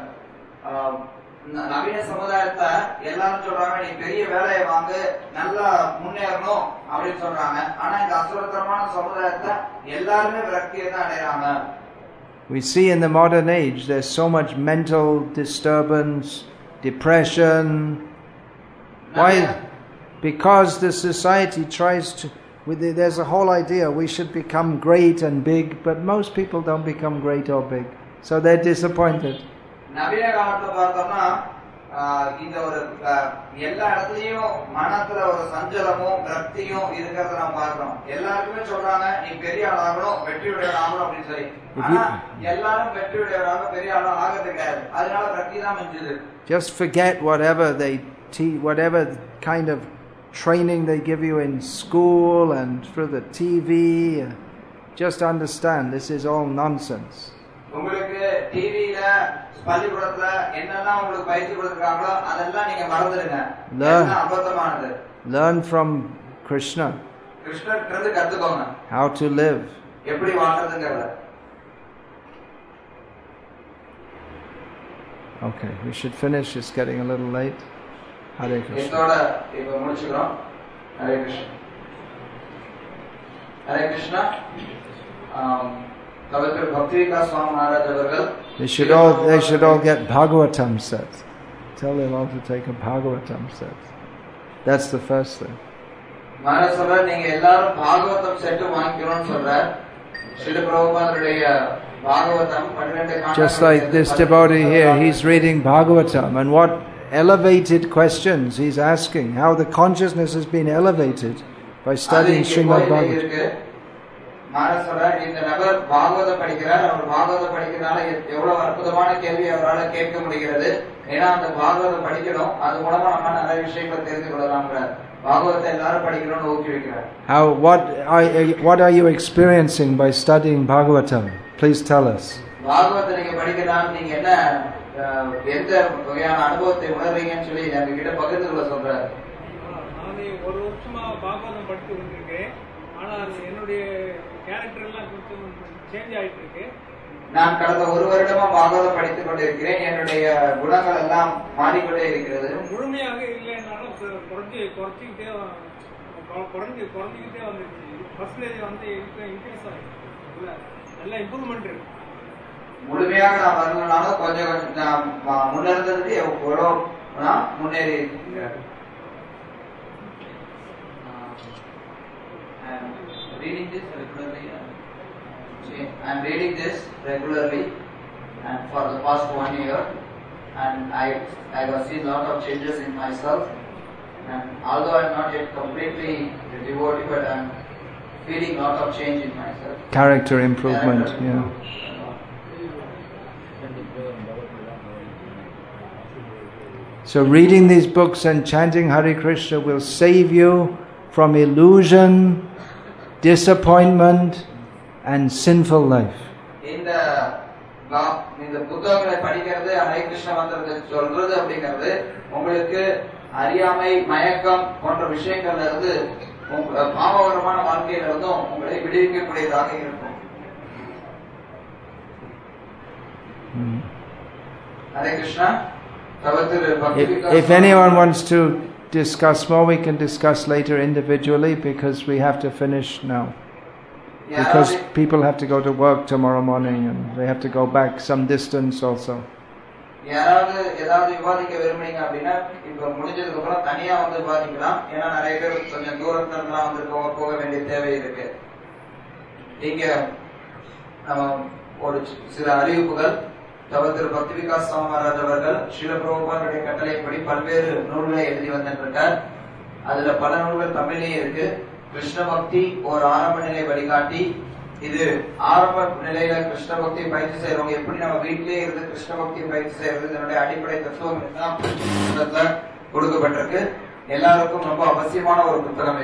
நவீன சமுதாயத்தை எல்லாரும் சொல்றாங்க நீ பெரிய வேலையை வாங்கு, நல்லா முன்னேறணும் அப்படின்னு சொல்றாங்க. ஆனா இந்த அசுரத்தரமான சமுதாயத்தை எல்லாருமே விரக்தியை தான் அடைறாங்க. We see in the modern age there's so much mental disturbance, depression. Why? Because the society tries to, there's a whole idea we should become great and big, but most people don't become great or big, so they're disappointed. நவீன காலத்துல பார்த்தோம்னா இந்த ஒரு எல்லா இடத்துலயும் மனத்துல ஒரு சஞ்சலமும் விரக்தியும் இருக்கிறத நம்ம பார்க்கிறோம். எல்லாருக்குமே சொல்றாங்க நீ பெரிய ஆளாகணும், வெற்றியுடையவர் ஆகணும் அப்படின்னு சொல்லி. ஆனா எல்லாரும் வெற்றியுடையவராக பெரிய ஆளா ஆகிறது கிடையாது. அதனால விரக்தி தான் மிஞ்சுது. Just forget whatever they whatever kind of training they give you in school and through the TV. Just understand this is all nonsense. உங்களுக்கு டிவில பள்ளிக்கூடத்துல என்னெல்லாம் உங்களுக்கு பயிற்சி கொடுத்திருக்காங்களோ அதெல்லாம் நீங்க மறந்துடுங்க. அதெல்லாம் அபத்தமானது. Learn from Krishna. கிருஷ்ணர்கிட்ட கத்துக்கோங்க. How to live. எப்படி வாழ்றதுங்கிறத. Okay, we should finish. It's getting a little late. Hare Krishna. இதோட இப்ப முடிச்சுக்கிறோம். ஹரே கிருஷ்ணா. ஹரே கிருஷ்ணா. பவித்ர பக்தி விகாஸ் சுவாமி மகாராஜ் அவர்கள் They should all get Bhagavatam sets. Tell them all to take a Bhagavatam set. That's the first thing. Maharaj சொல்ற நீங்க எல்லாரும் Bhagavatam set வாங்கிக்கணும்னு சொல்ற. Srila பிரபுபாதருடைய Bhagavatam 12 Just like this devotee here, he's reading Bhagavatam, and what elevated questions he's asking, how the consciousness has been elevated by studying Srimad Bhagavatam. Maharaj சொல்ற இந்த நபர் பாகவதம் படிக்கிறார். அவர் பாகவதம் படிக்கிறதுனால எவ்வளவு அற்புதமான கேள்வி அவரால் கேட்க முடிகிறது. ஏன்னா அந்த பாகவதம் படிக்கணும், அது மூலமா நம்ம நிறைய விஷயங்களை தெரிந்து கொள்ளலாம்ங்கிறார். பாகவதத்தை எல்லாரும் படிக்கணும்னு ஊக்குவிக்கிறார். What are you experiencing by studying Bhagavatam? Please tell us. பாகவத்தை நீங்க படிக்கிறதால நீங்க என்ன எந்த வகையான அனுபவத்தை உணர்றீங்கன்னு சொல்லி எங்க கிட்ட பகிர்ந்து கொள்ள சொல்றாரு. நான் ஒரு வருஷமா பாகவதம் படித்து கொண்டிருக்கேன். ஆனால் என்னுடைய கேரக்டர் எல்லாம் கொஞ்சம் சேஞ்ச் ஆயிட்டு இருக்கு. நான் கடந்த ஒரு வருடமா பாகவதம் படித்துக் கொண்டிருக்கிறேன். என்னுடைய குணங்கள் எல்லாம் மாறிக்கொண்டே இருக்கிறது. முழுமையாக இல்லைன்னாலும் குறைஞ்சிக்கிட்டே வந்துருச்சு. பர்சன்டேஜ் வந்து இன்க்ரீஸ் ஆகிருக்கு. நல்ல இம்ப்ரூவ்மெண்ட் இருக்கு. முழுமையாக நான் வரலனாலும் கொஞ்சம் கொஞ்சம் முன்னேறதுக்கு எவ்வளோ முன்னேறி இருக்கிறேன். Reading this regularly. I'm reading this regularly, and for the past 1 year, and I have seen a lot of changes in myself. And although I'm not yet completely devotee, but I'm feeling a lot of change in myself. Character improvement, yeah. So reading these books and chanting Hare Krishna will save you from illusion, disappointment, and sinful life. இந்த புத்தகங்களை படிக்கிறது, ஹரே கிருஷ்ண மந்திரத்தை சொல்றது அப்படிங்கிறது உங்களுக்கு அறியாமை, மயக்கம் போன்ற விஷயங்கள்ல இருந்து பாவகரமான வாழ்க்கையில இருந்தும் உங்களை விடுவிக்கக்கூடியதாக இருக்கும். Hare Krishna. If anyone wants to discuss more, we can discuss later individually, because we have to finish now. Because people have to go to work tomorrow morning and they have to go back some distance also. யாராவது ஏதாவது விவாதிக்க விரும்புறீங்க அப்படின்னா இப்ப முடிஞ்சதுக்கு அப்புறம் தனியா வந்து விவாதிக்கலாம். ஏன்னா நிறைய பேர் கொஞ்சம் தூரத்துல இருந்தெல்லாம் வந்து போக வேண்டிய தேவை இருக்கு. இங்க நம்ம ஒரு சில அறிவிப்புகள். பவித்ர பக்தி விகாஸ் சுவாமி மகாராஜ் அவர்கள் ஸ்ரீல பிரபுபாதருடைய கட்டளைப்படி பல்வேறு நூல்களை எழுதி வந்துருக்கார். அதுல பல நூல்கள் தமிழ்லயே இருக்கு. கிருஷ்ண பக்தி ஒரு ஆரம்ப நிலை வழிகாட்டி. இது ஆரம்ப நிலையில கிருஷ்ண பக்தியை பயிற்சி செய்யறவங்க எப்படி நம்ம வீட்டிலேயே இருந்து கிருஷ்ண பக்தியை பயிற்சி செய்யறது, இதனுடைய அடிப்படை தத்துவம் எல்லாம் கொடுக்கப்பட்டிருக்கு. எல்லாருக்கும் ரொம்ப அவசியமான ஒரு புத்தகம்.